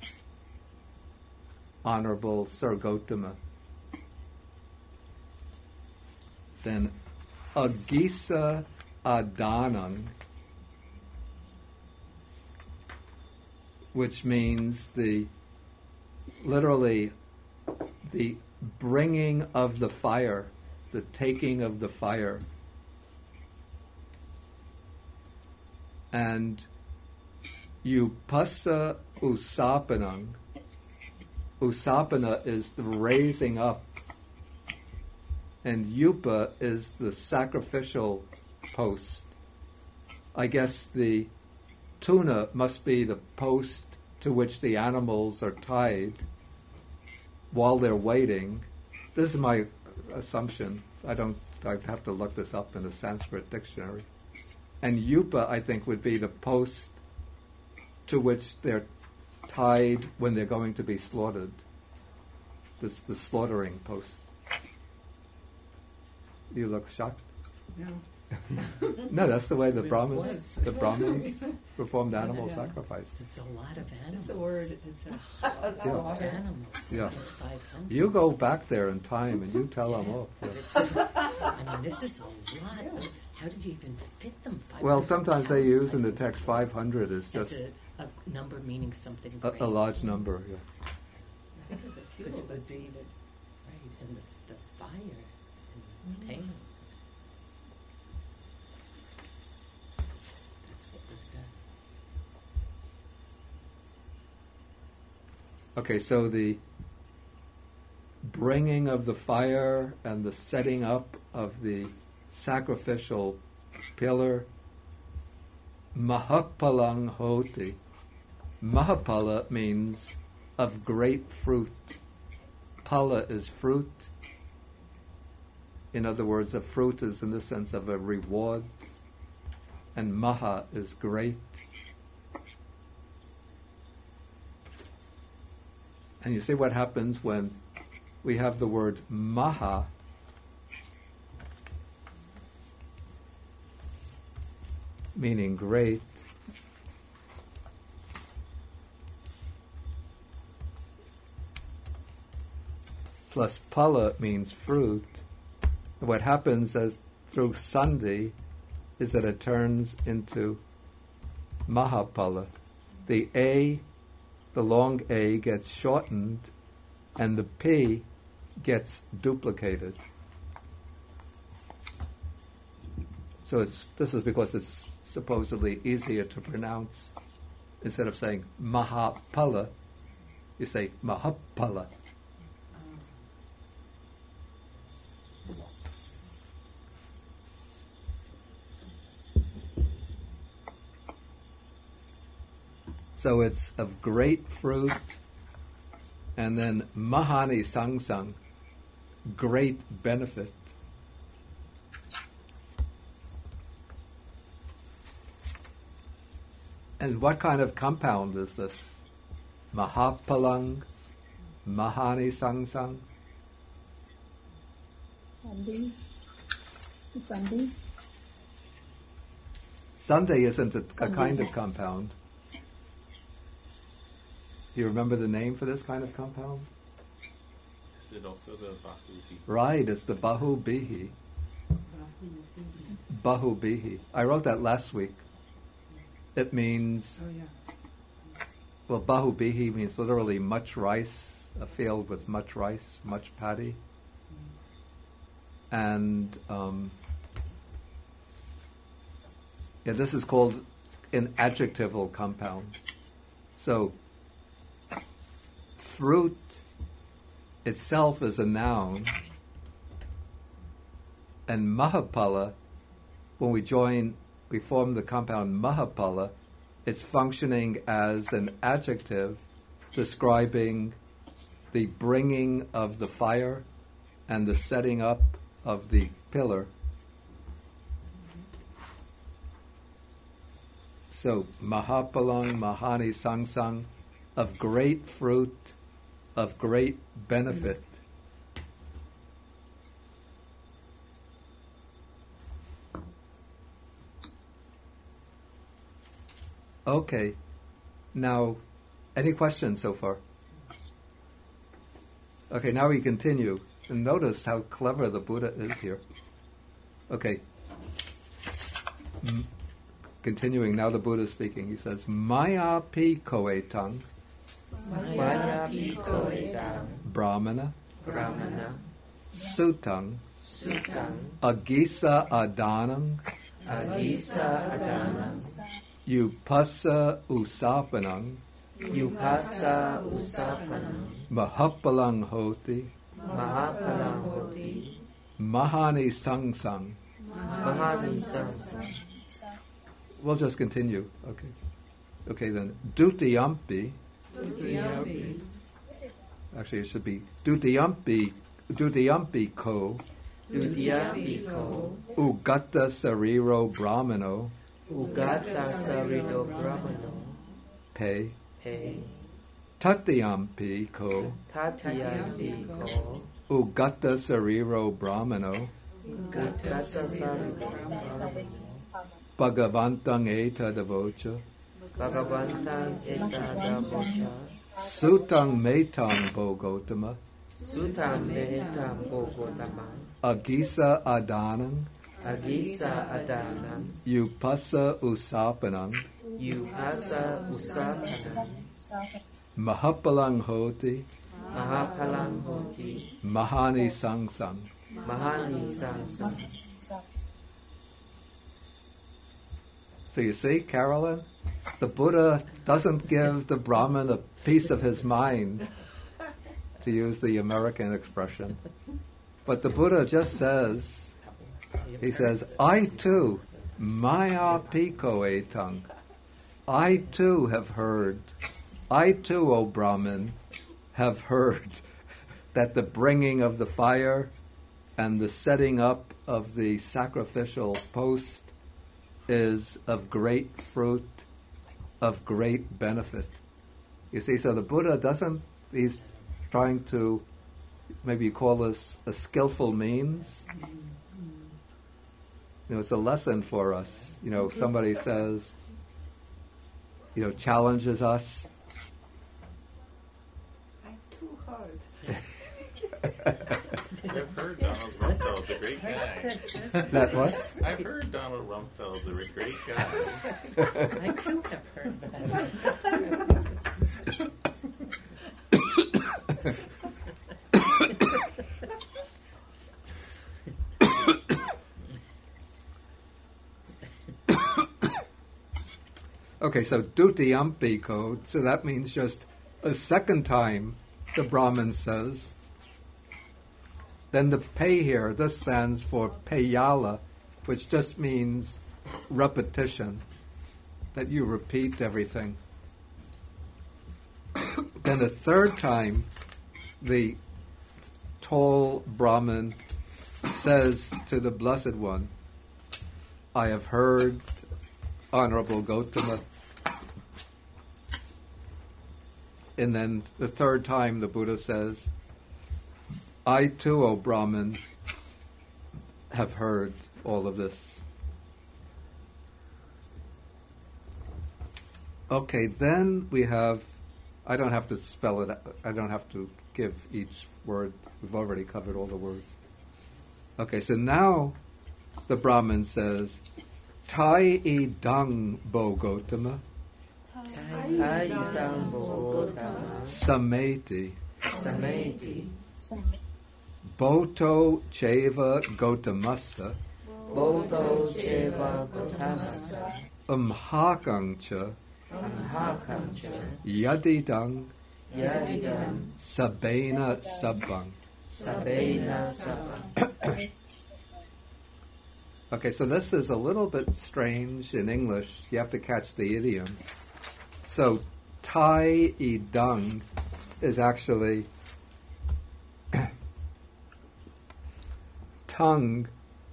Honorable Sir Gautama. Then Agisa Adanang, which means literally the bringing of the fire, the taking of the fire. And Upasa Usapanang. Usapana is the raising up, and Upa is the sacrificial post. I guess the tuna must be the post to which the animals are tied while they're waiting. This is my assumption. I'd have to look this up in a Sanskrit dictionary. And Upa, I think, would be the post to which they're tied when they're going to be slaughtered. This the slaughtering post. You look shocked? No. No, that's the way the Brahmins was. performed animal Yeah. sacrifice. It's a lot of animals. It's the word. It's a A lot of animals. Yeah. Just 500. You go back there in time and you tell them off. Yeah. I mean, this is a lot. How did you even fit them? Well, sometimes they use in the text 500 as As just a number meaning something a great. large number. Yeah. I think of the fuel would be that. Right, and the fire and the pain. That's what was done. Okay, so the bringing of the fire and the setting up of the sacrificial pillar, Mahapalang hoti. Mahapala means of great fruit. Pala is fruit. In other words, a fruit is in the sense of a reward, and Maha is great. And you see what happens when we have the word Maha meaning great. Plus pala means fruit. And what happens as through sandhi is that it turns into mahapala. The A, the long A gets shortened and the P gets duplicated. So this is because it's supposedly easier to pronounce. Instead of saying Mahapala, you say Mahapala. So it's of great fruit, and then Mahani Sangsang, great benefit. And what kind of compound is this? Mahapalang, Mahani Sangsang. Sunday. Sunday. Sunday isn't a Sunday. kind of compound. Do you remember the name for this kind of compound? Is it also the Bahuti? Right, it's the Bahu Bihi. Bahu Bihi. I wrote that last week. It means, Oh yeah. well, Bahu Bihi means literally much rice, a field with much rice, much paddy. And yeah, this is called an adjectival compound. So fruit itself is a noun, and Mahapala, when we form the compound Mahapala, it's functioning as an adjective describing the bringing of the fire and the setting up of the pillar. So, Mahapalang, Mahani Sangsang, of great fruit, of great benefit. Okay, now, any questions so far? Okay, now we continue. And notice how clever the Buddha is here. Okay. Continuing, now the Buddha is speaking. He says, Maya pi koetang, Maya pi koetang, Brahmana, Brahmana, Sutang, Sutang, Agisa Adanang, Agisa Adanang, Upasa Usapanang, Upasa Usapanang, Mahapalang Hoti, Mahapalang Hoti, Mahani Sangsang. Mahani Sangsang. We'll just continue. Okay. Okay then. Dutiyampi. Dutiyampi. Actually, it should be Dutiyampi ko. Dutiyampi ko. Ugata Sariro Brahmano. Ugata Sariro Brahmano. Pe. Pe. Tatyampi ko. Tatyampi ko. Ugata Sariro Brahmano. Ugata Sariro Brahmano. Bhagavantang eta devocha. Bhagavantang eta devocha. Sutang metang bogotama. Sutang metang bogotama. Agisa adanang. Agisa adanang. Upasa usapanang. Upasa usapanang. Mahapalang hoti. Mahapalang hoti. Mahani sangsang. Mahani sangsang. So you see, Carolyn, the Buddha doesn't give the Brahmin a piece of his mind, to use the American expression. But the Buddha just says, he says, I too, maya piko etang, I too have heard, I too, O Brahmin, have heard that the bringing of the fire and the setting up of the sacrificial post is of great fruit, of great benefit. You see, so the Buddha he's trying to, maybe you call this a skillful means. It's a lesson for us. Somebody says, challenges us. I'm too hard. I've heard Donald Rumsfeld's a great guy. That what? I've heard Donald Rumsfeld's a great guy. I too have heard Okay, so dutiyampi ko, so that means just a second time, the Brahmin says. Then the pay here, this stands for payala, which just means repetition, that you repeat everything. Then the third time, the tall Brahmin says to the Blessed One, I have heard, Honorable Gautama. And then the third time the Buddha says, I too, O Brahmin, have heard all of this. Okay, then we have, I don't have to spell it, I don't have to give each word, we've already covered all the words. Okay, so now the Brahmin says, Tai idang bo Gautama, Tai idang bo Gautama, Sameti, Sameti, Boto cheva Gautamasa, Boto cheva Gautamasa, umhakang cha Amhakancha yadidang Yadidam sabena sabbang. Sabena Sabang. Okay, so this is a little bit strange in English. You have to catch the idiom. So, tai idang is actually tongue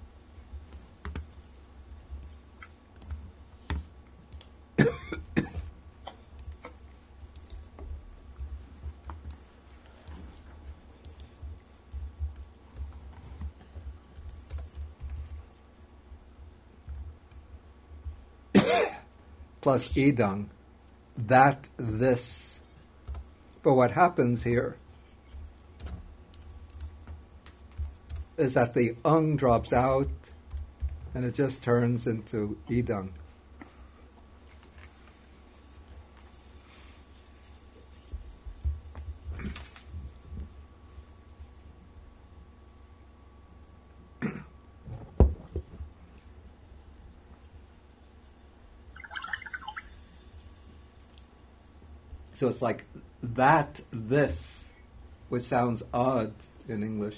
plus idang, that, this. But what happens here is that the ung drops out and it just turns into idang. So it's like that, this, which sounds odd in English.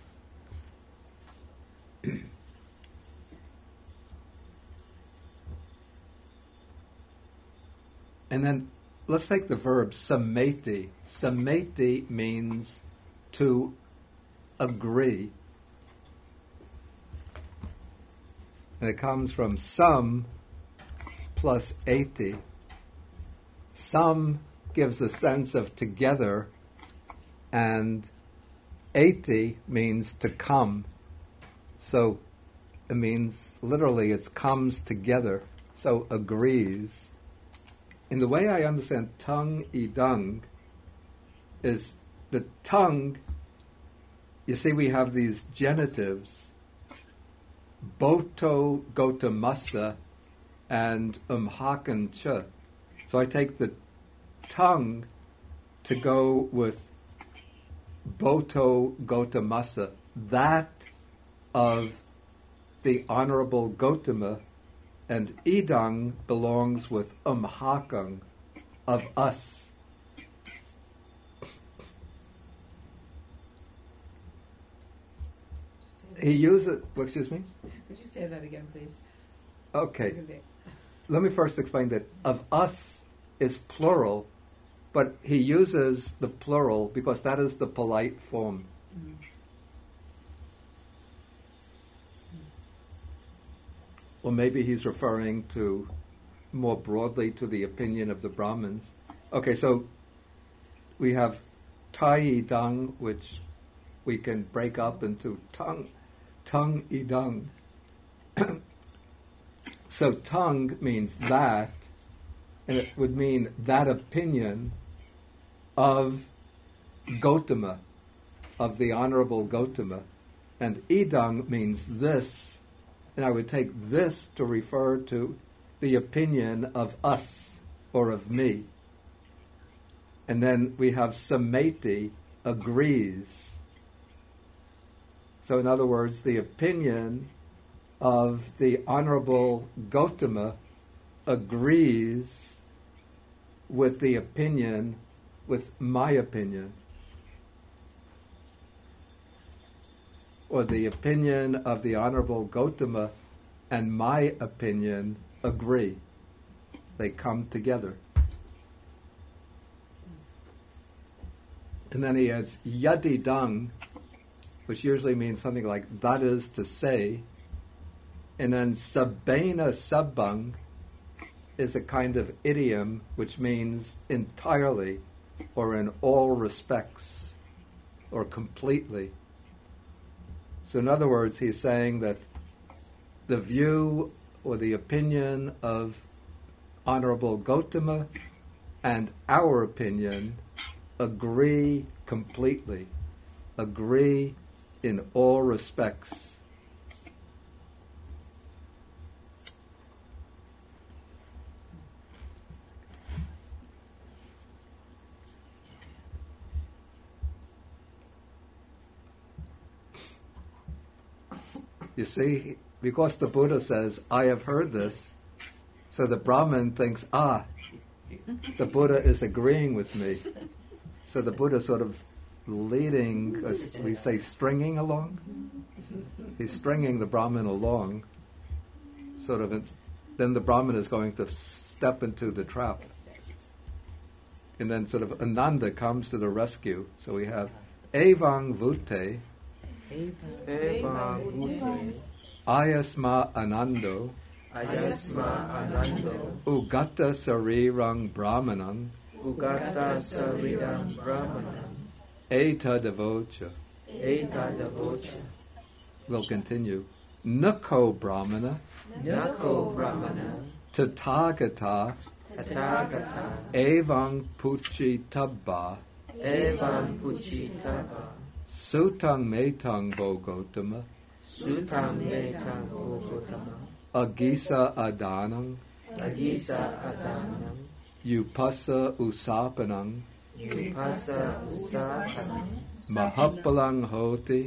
And then let's take the verb sameti. Sameti means to agree. And it comes from sam plus eti. Sam gives a sense of together, and eti means to come. So it means, literally, it comes together. So agrees. In the way I understand tongue idang is the tongue, you see we have these genitives, boto gotamasa and umhakan cha. So I take the tongue to go with boto gotamasa, that of the Honorable Gotama, and idang belongs with umhakang, of us. He uses, excuse me? Could you say that again, please? Okay. Let me first explain that of us is plural, but he uses the plural because that is the polite form. Or maybe he's referring to more broadly to the opinion of the Brahmins. Okay, so we have tai idang, which we can break up into tongue idang. So tongue means that, and it would mean that opinion of Gotama, of the Honorable Gotama. And idang means this, and I would take this to refer to the opinion of us, or of me. And then we have sameti, agrees. So in other words, the opinion of the Honorable Gotama agrees with the opinion, with my opinion. Or the opinion of the Honorable Gotama and my opinion agree. They come together. And then he adds yadidang, which usually means something like that is to say. And then sabena sabbang is a kind of idiom which means entirely, or in all respects, or completely. So in other words, he's saying that the view or the opinion of Honorable Gotama and our opinion agree completely, agree in all respects. You see, because the Buddha says, I have heard this, So the Brahmin thinks, the Buddha is agreeing with me. So the Buddha sort of leading, we say stringing along. He's stringing the Brahmin along, sort of, then the Brahmin is going to step into the trap. And then sort of Ananda comes to the rescue. So we have Evang Vute, Ayasma Anando, Ugata Sarirang Brahmanan, Eta Devocha. We'll continue. Nako Brahmana, Tathagata, Evang Puchi Tabba, Sutang Metang Bogotama, Agisa Adanang, Upasa Usapanang, Mahapalang Hoti,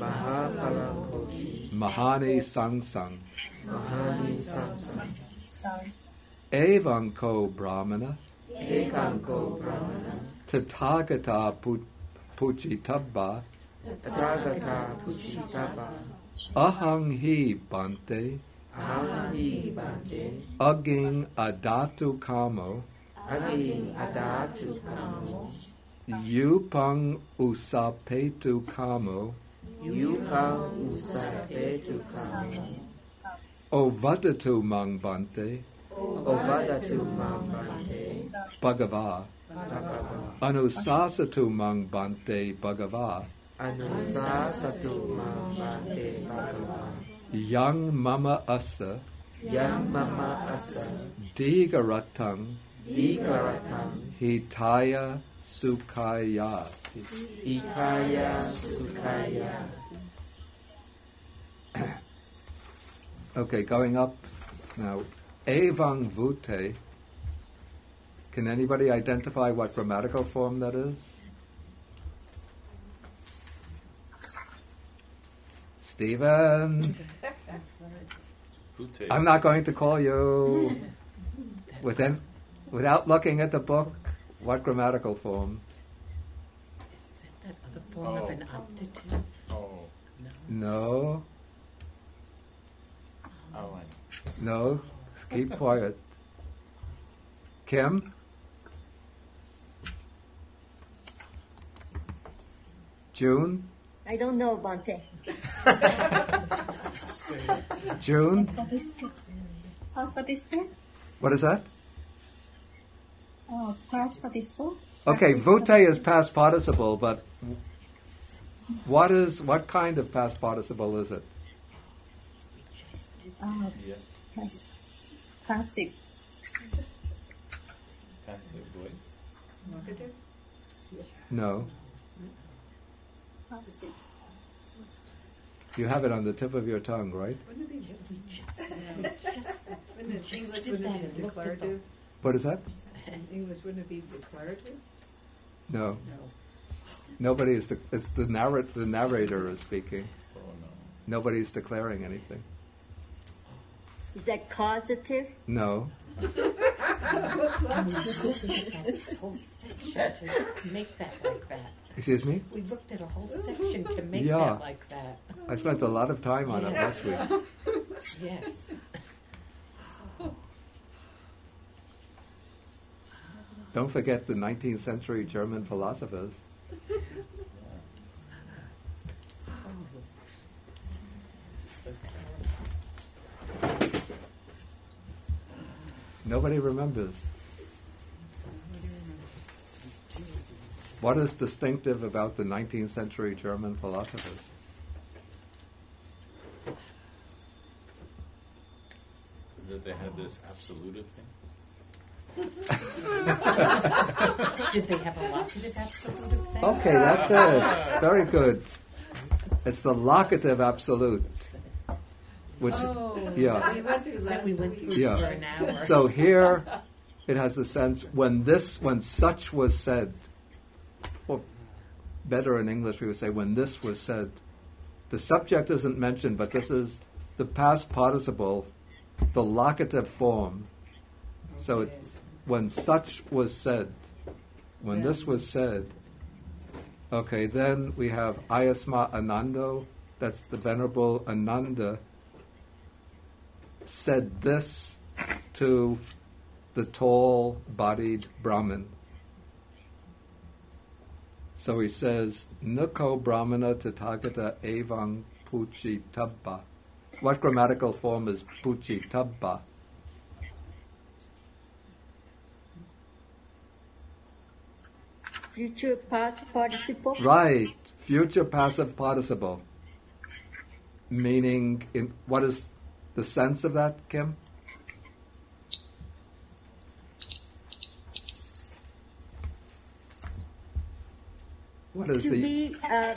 Mahani Sangsang, Evang Ko Brahmana, Tathagata Puchi Tabba, Ahang Hi Bante, Aging Adatu Kamo, Yupang Usapetu Kamo, Ovadatu Mang Bante, Bhagava, Anusasatu Mang Bante Bhagava, Yang Mama Asa, Digaratang, Hitaya Sukhaya. Okay, going up now. Evang Vute. Can anybody identify what grammatical form that is? Stephen. I'm not going to call you without looking at the book. What grammatical form? Is it that other form of an optative? No. Oh, No. Keep quiet. Kim? June? I don't know, Bante. June? Past participle? What is that? Past participle. Okay, Vute is past participle, but what kind of past participle is it? Passive. passive voice. Vocative? No. Passive. You have it on the tip of your tongue, right? Wouldn't it be English wouldn't it be declarative? What is that? In English wouldn't it be declarative? No. No. Nobody is. It's the narrator is speaking. Oh no. Nobody's declaring anything. Is that causative? No. What's left? This whole section to make that like that. Excuse me? We looked at a whole section to make Yeah. that like that. I spent a lot of time on it Yes. last week. Yes. Don't forget the 19th century German philosophers. So terrible. Nobody remembers. What is distinctive about the 19th century German philosophers? That they had this absolutive thing. Did they have a locative absolutive thing? Okay, that's it. Very good. It's the locative absolute. Which, yeah. We went through last We went through week. Yeah. for an hour. So here, it has the sense when such was said, or better in English we would say when this was said. The subject isn't mentioned, but this is the past participle, the locative form So when such was said, when this was said, okay, then we have Ayasma Anando, that's the Venerable Ananda, said this to the tall-bodied Brahmin. So he says, Nuko Brahmana Tathagata Evang Puchi Tabba. What grammatical form is Puchi Tabba? Future past participle? Right, future passive participle. Meaning, what is the sense of that, Kim? What is to be,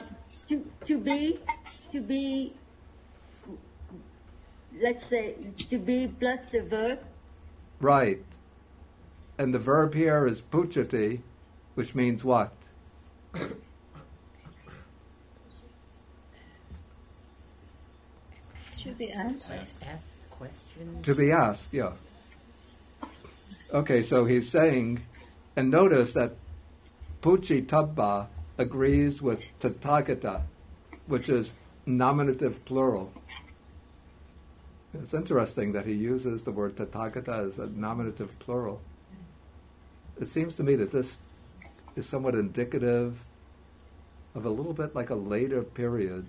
let's say, to be plus the verb? Right. And the verb here is puchati, which means what? To be asked. Ask questions. To be asked, yeah. Okay, so he's saying, and notice that puchi tabba agrees with tathagata, which is nominative plural. It's interesting that he uses the word tathagata as a nominative plural. It seems to me that this is somewhat indicative of a little bit like a later period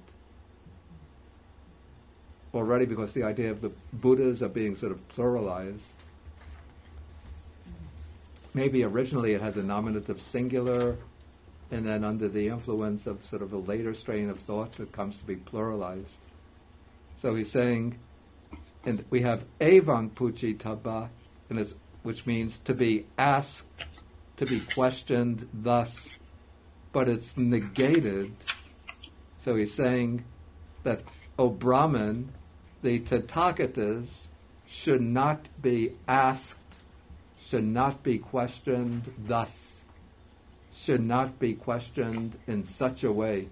already, because the idea of the Buddhas are being sort of pluralized. Maybe originally it had the nominative singular, and then under the influence of sort of a later strain of thought it comes to be pluralized. So he's saying, and we have Evang Puchi Tabba, which means to be asked, to be questioned thus, but it's negated. So he's saying that, O Brahman, the Tathagatas should not be asked, should not be questioned thus, should not be questioned in such a way.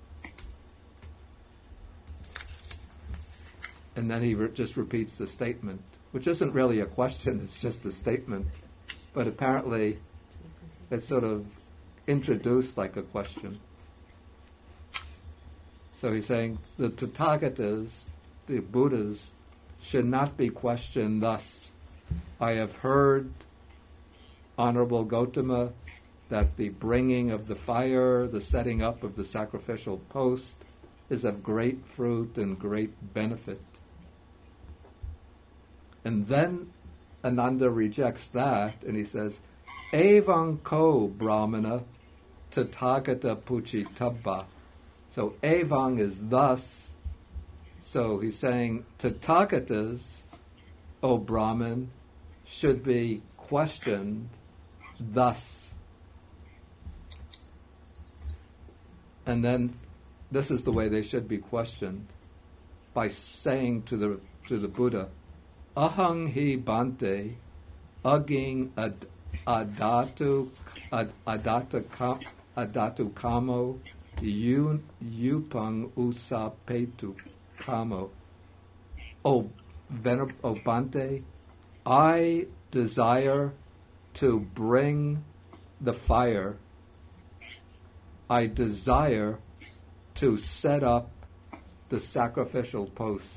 And then he just repeats the statement, which isn't really a question, it's just a statement. But apparently it's sort of introduced like a question. So he's saying the Tathagatas, the Buddhas, should not be questioned thus. I have heard, Honorable Gautama, that the bringing of the fire, the setting up of the sacrificial post, is of great fruit and great benefit. And then Ananda rejects that, and he says, Evang ko Brahmana Tathagata Puchi Tabba. So Evang is thus. So he's saying Tathagatas, O Brahman, should be questioned thus. And then this is the way they should be questioned, by saying to the Buddha, Ahang hi bante aging adatu kamo yupang usapetu kamo. O Bante, I desire to bring the fire. I desire to set up the sacrificial post.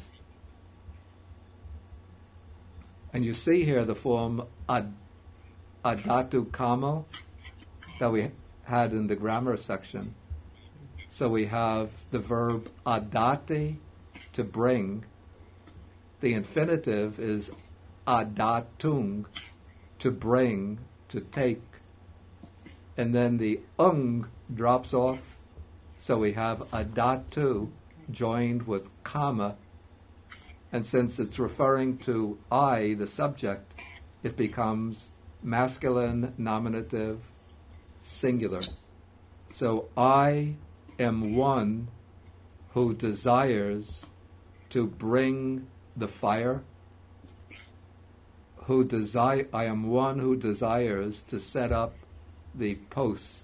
And you see here the form adatu kamo that we had in the grammar section. So we have the verb adati, to bring. The infinitive is adatung, to bring, to take. And then the drops off, so we have adatu joined with kama. And since it's referring to I, the subject, it becomes masculine, nominative, singular. So I am one who desires to bring the fire. I am one who desires to set up the post.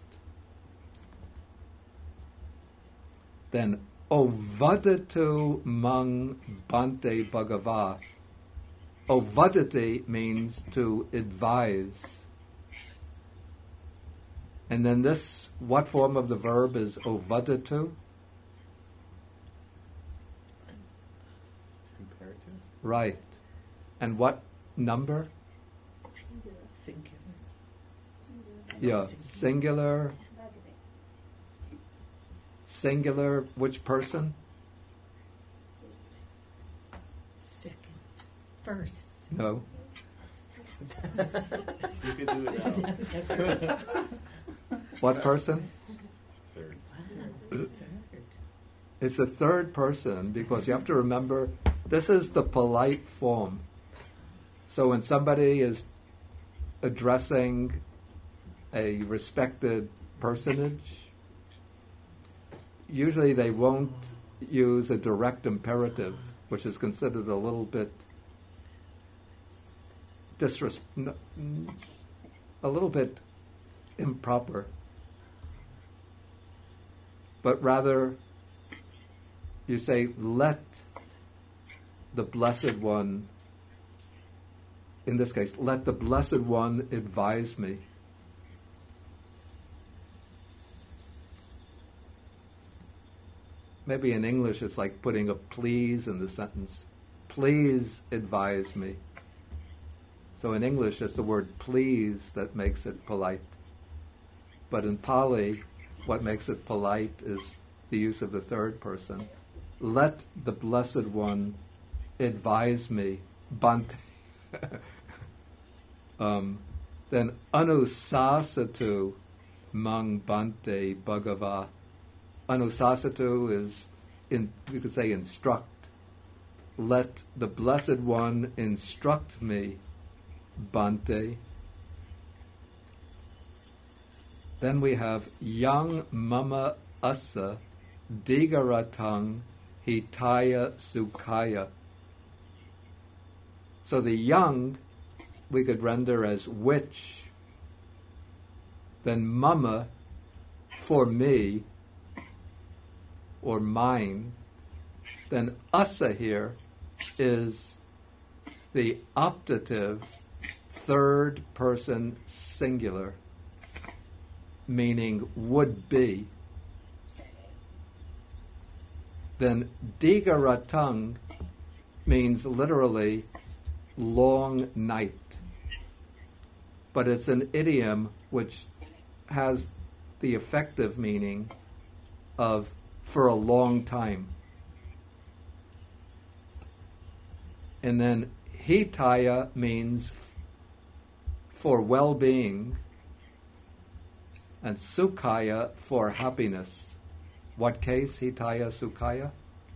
Then Ovadatu mang Bante Bhagava. ovadati means to advise. And then this, what form of the verb is ovadatu? Imperative? Right. And what number? Singular. Yeah, singular. Singular, which person? Second. First. No. You could do it now. What person? Third. It's a third person because you have to remember this is the polite form. So when somebody is addressing a respected personage, usually they won't use a direct imperative, which is considered a little bit a little bit improper. But rather, you say, let the Blessed One, in this case, let the Blessed One advise me. Maybe in English it's like putting a please in the sentence. Please advise me. So in English it's the word please that makes it polite. But in Pali, what makes it polite is the use of the third person. Let the Blessed One advise me. Bhante. Then anusasatu mang bhante bhagava. Anusasatu is, you could say, instruct. Let the Blessed One instruct me, Bhante. Then we have yang mama asa digaratang hitaya sukhaya. So the yang we could render as which, then mama for me or mine, then asa here is the optative third person singular, meaning would be. Then digaratang means literally long night, but it's an idiom which has the effective meaning of for a long time. And then hitaya means for well-being, and sukhaya for happiness. What case, hitaya, sukhaya?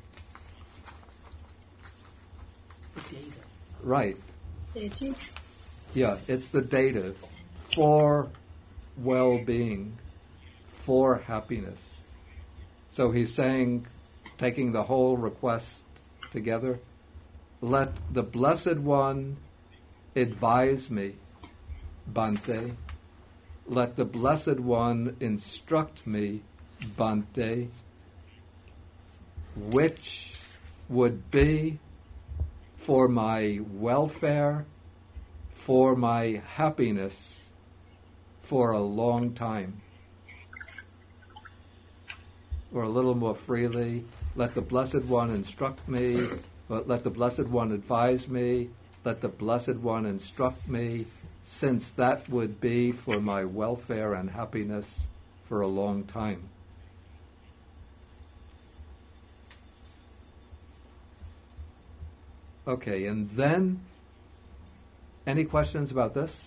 The dative. Right. Dative. Yeah, it's the dative. For well-being, for happiness. So he's saying, taking the whole request together, let the Blessed One advise me, Bhante. Let the Blessed One instruct me, Bhante, which would be for my welfare, for my happiness, for a long time. Or a little more freely, let the Blessed One instruct me, let the Blessed One advise me, let the Blessed One instruct me, since that would be for my welfare and happiness for a long time. Okay, and then, any questions about this?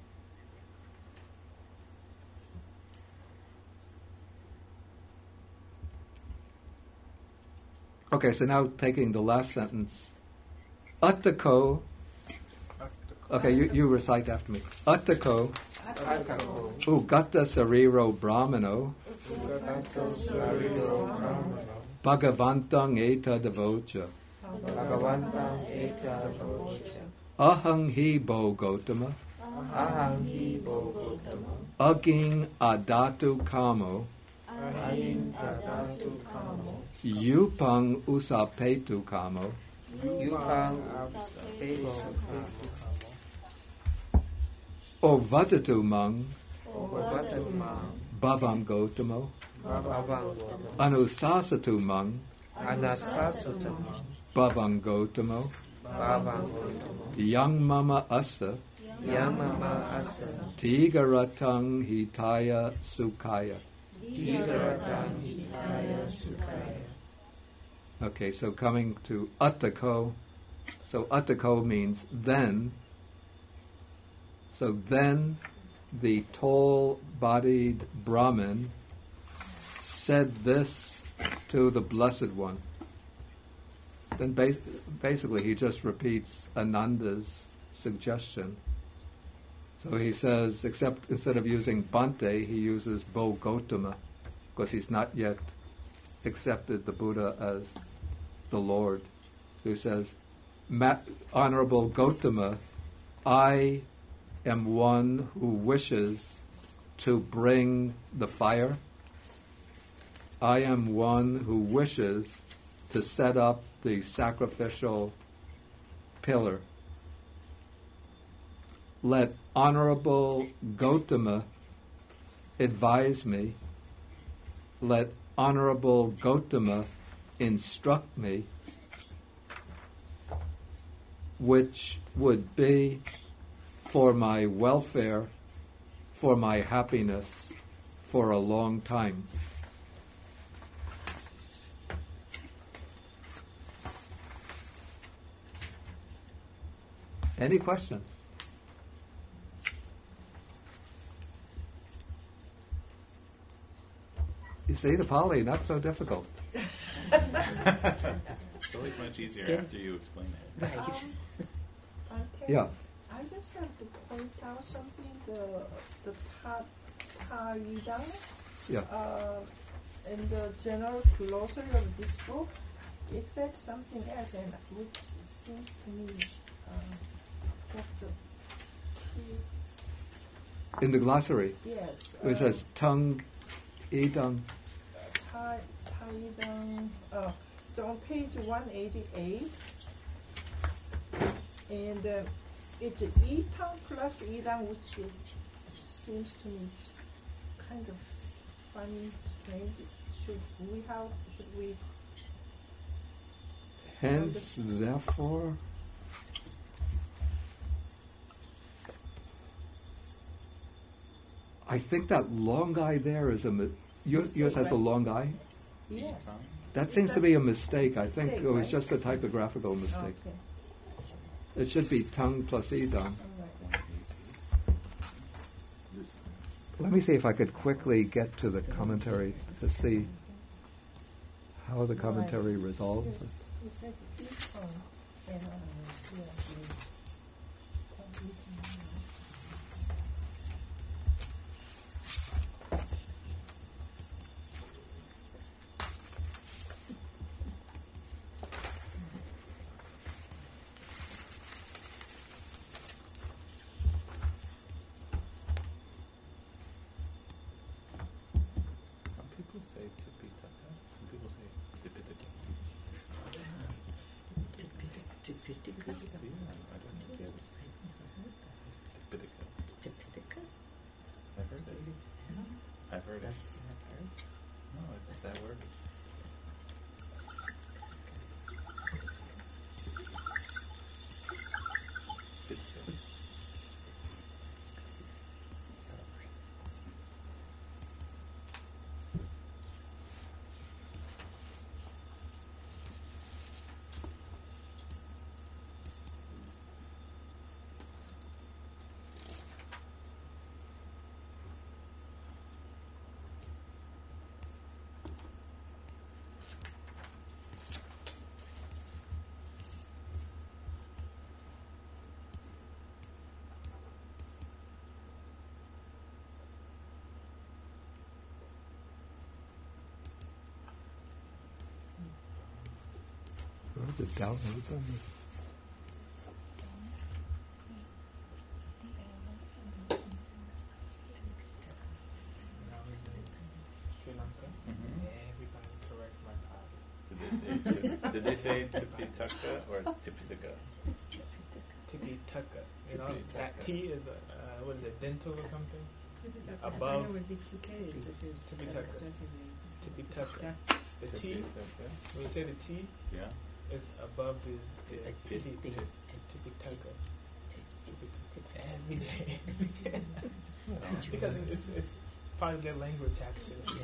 Okay, so now taking the last sentence. Attako. Okay, you recite after me. Attako. Ugata sariro brahmano. Bhagavantang eta devocha. Ahang hi bo Gotama. Aging adatu kamo. Yupang usapetu kamo. Yupang Ovadatu Mang Bhavang Gotamo Anusasatu Mang Bhavang Gotamo Yang Mama Asa Tigaratang Hitaya Sukhaya. Okay, so coming to Attako. So Attako means then. So then the tall-bodied Brahmin said this to the Blessed One. Then basically he just repeats Ananda's suggestion. So he says, except instead of using Bhante, he uses Bo Gautama, because he's not yet accepted the Buddha as the Lord. Who says, Honorable Gautama, I am one who wishes to bring the fire. I am one who wishes to set up the sacrificial pillar. Let Honorable Gautama advise me. Let Honorable Gautama instruct me, which would be for my welfare, for my happiness, for a long time. Any questions? You see, the Pali, not so difficult. It's always much easier after you explain it. Yeah. I just have to point out something. The Taidang. Yeah. In the general glossary of this book, it said something else, and which seems to me that's a key. In the glossary? Yes. It says tongue, idang. Taidang. So on page 188, and it's idang plus idang, which seems to me kind of funny, strange. Should we? Hence, therefore. I think that long I there is yours has a long I? Yes. That seems to be a mistake. I think it was just a typographical mistake. Okay. It should be tongue plus idang. Let me see if I could quickly get to the commentary to see how the commentary resolves it. I've heard it. No, it's that word. The downloads on this. Sri Lanka. Everybody correct my part. Did they say Tipitaka? Tipitaka or Tipitaka? Tipitaka. You know, Tipitaka. that T is what is it, dental or something? I Above think it would be 2 Ks if it's Tipitaka. designated. Tipitaka. The T, Tipitaka. when you say the T, Yeah. it's above the T. Tipitaka. Every day. Because it's part of their language, actually.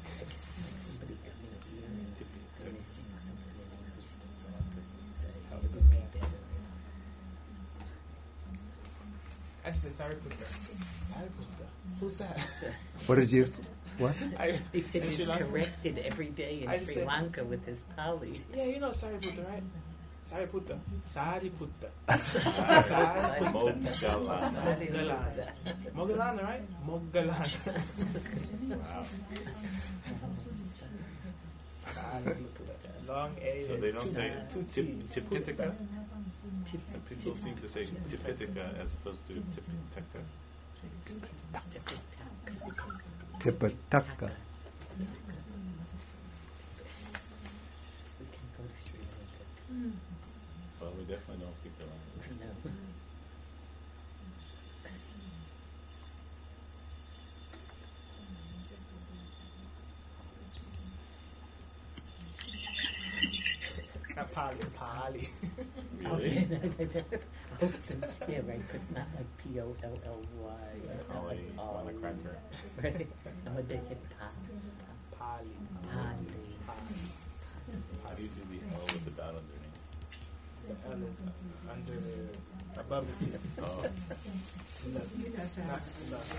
Actually, Sariputta. Who's that? What did you? What? He said in he's Sri Lanka? corrected every day in I Sri said- Lanka with his Pali. Yeah, you know Sariputta, right? Sariputta. Sariputta. Mogalan. Mogalan, right? Mogalan. Wow. Long A. So they don't say two T's. Tipitaka? Some people seem to say Tipitaka as opposed to Tipitaka. Tipitaka. We can go to Sri Lanka. Well, we definitely don't speak the language. No. Not Pali, Pali. Really? Yeah, right, because not like P-O-L-L-Y. Holly on a cracker. Right? And what they say, Pali. Pali. How do you do the L with the dot underneath? The L is under, above the T. Oh, It has to have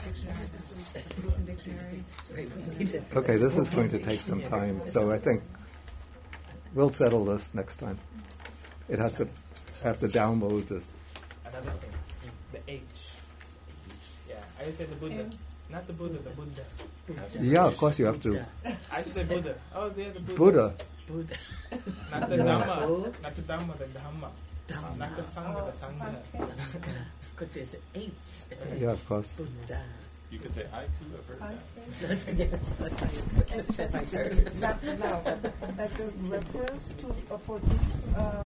a dictionary. Right, we need to- Okay, this is going to take some time, so I think we'll settle this next time. It has to have to download this. Another thing, the H. Yeah, I used to say the Buddha. Not the Buddha, the Buddha. Yeah, of course you have to. I used to say Buddha. Oh, yeah, the Buddha. Buddha. Buddha. Not the Yeah. Dhamma. Not the Dhamma, the Dhamma. Not the Sangha, the Sangha. Because there's an H. Yeah, of course. Buddha. you could say I too have heard that. Yes, that's how you put it. Now, like a reference to for this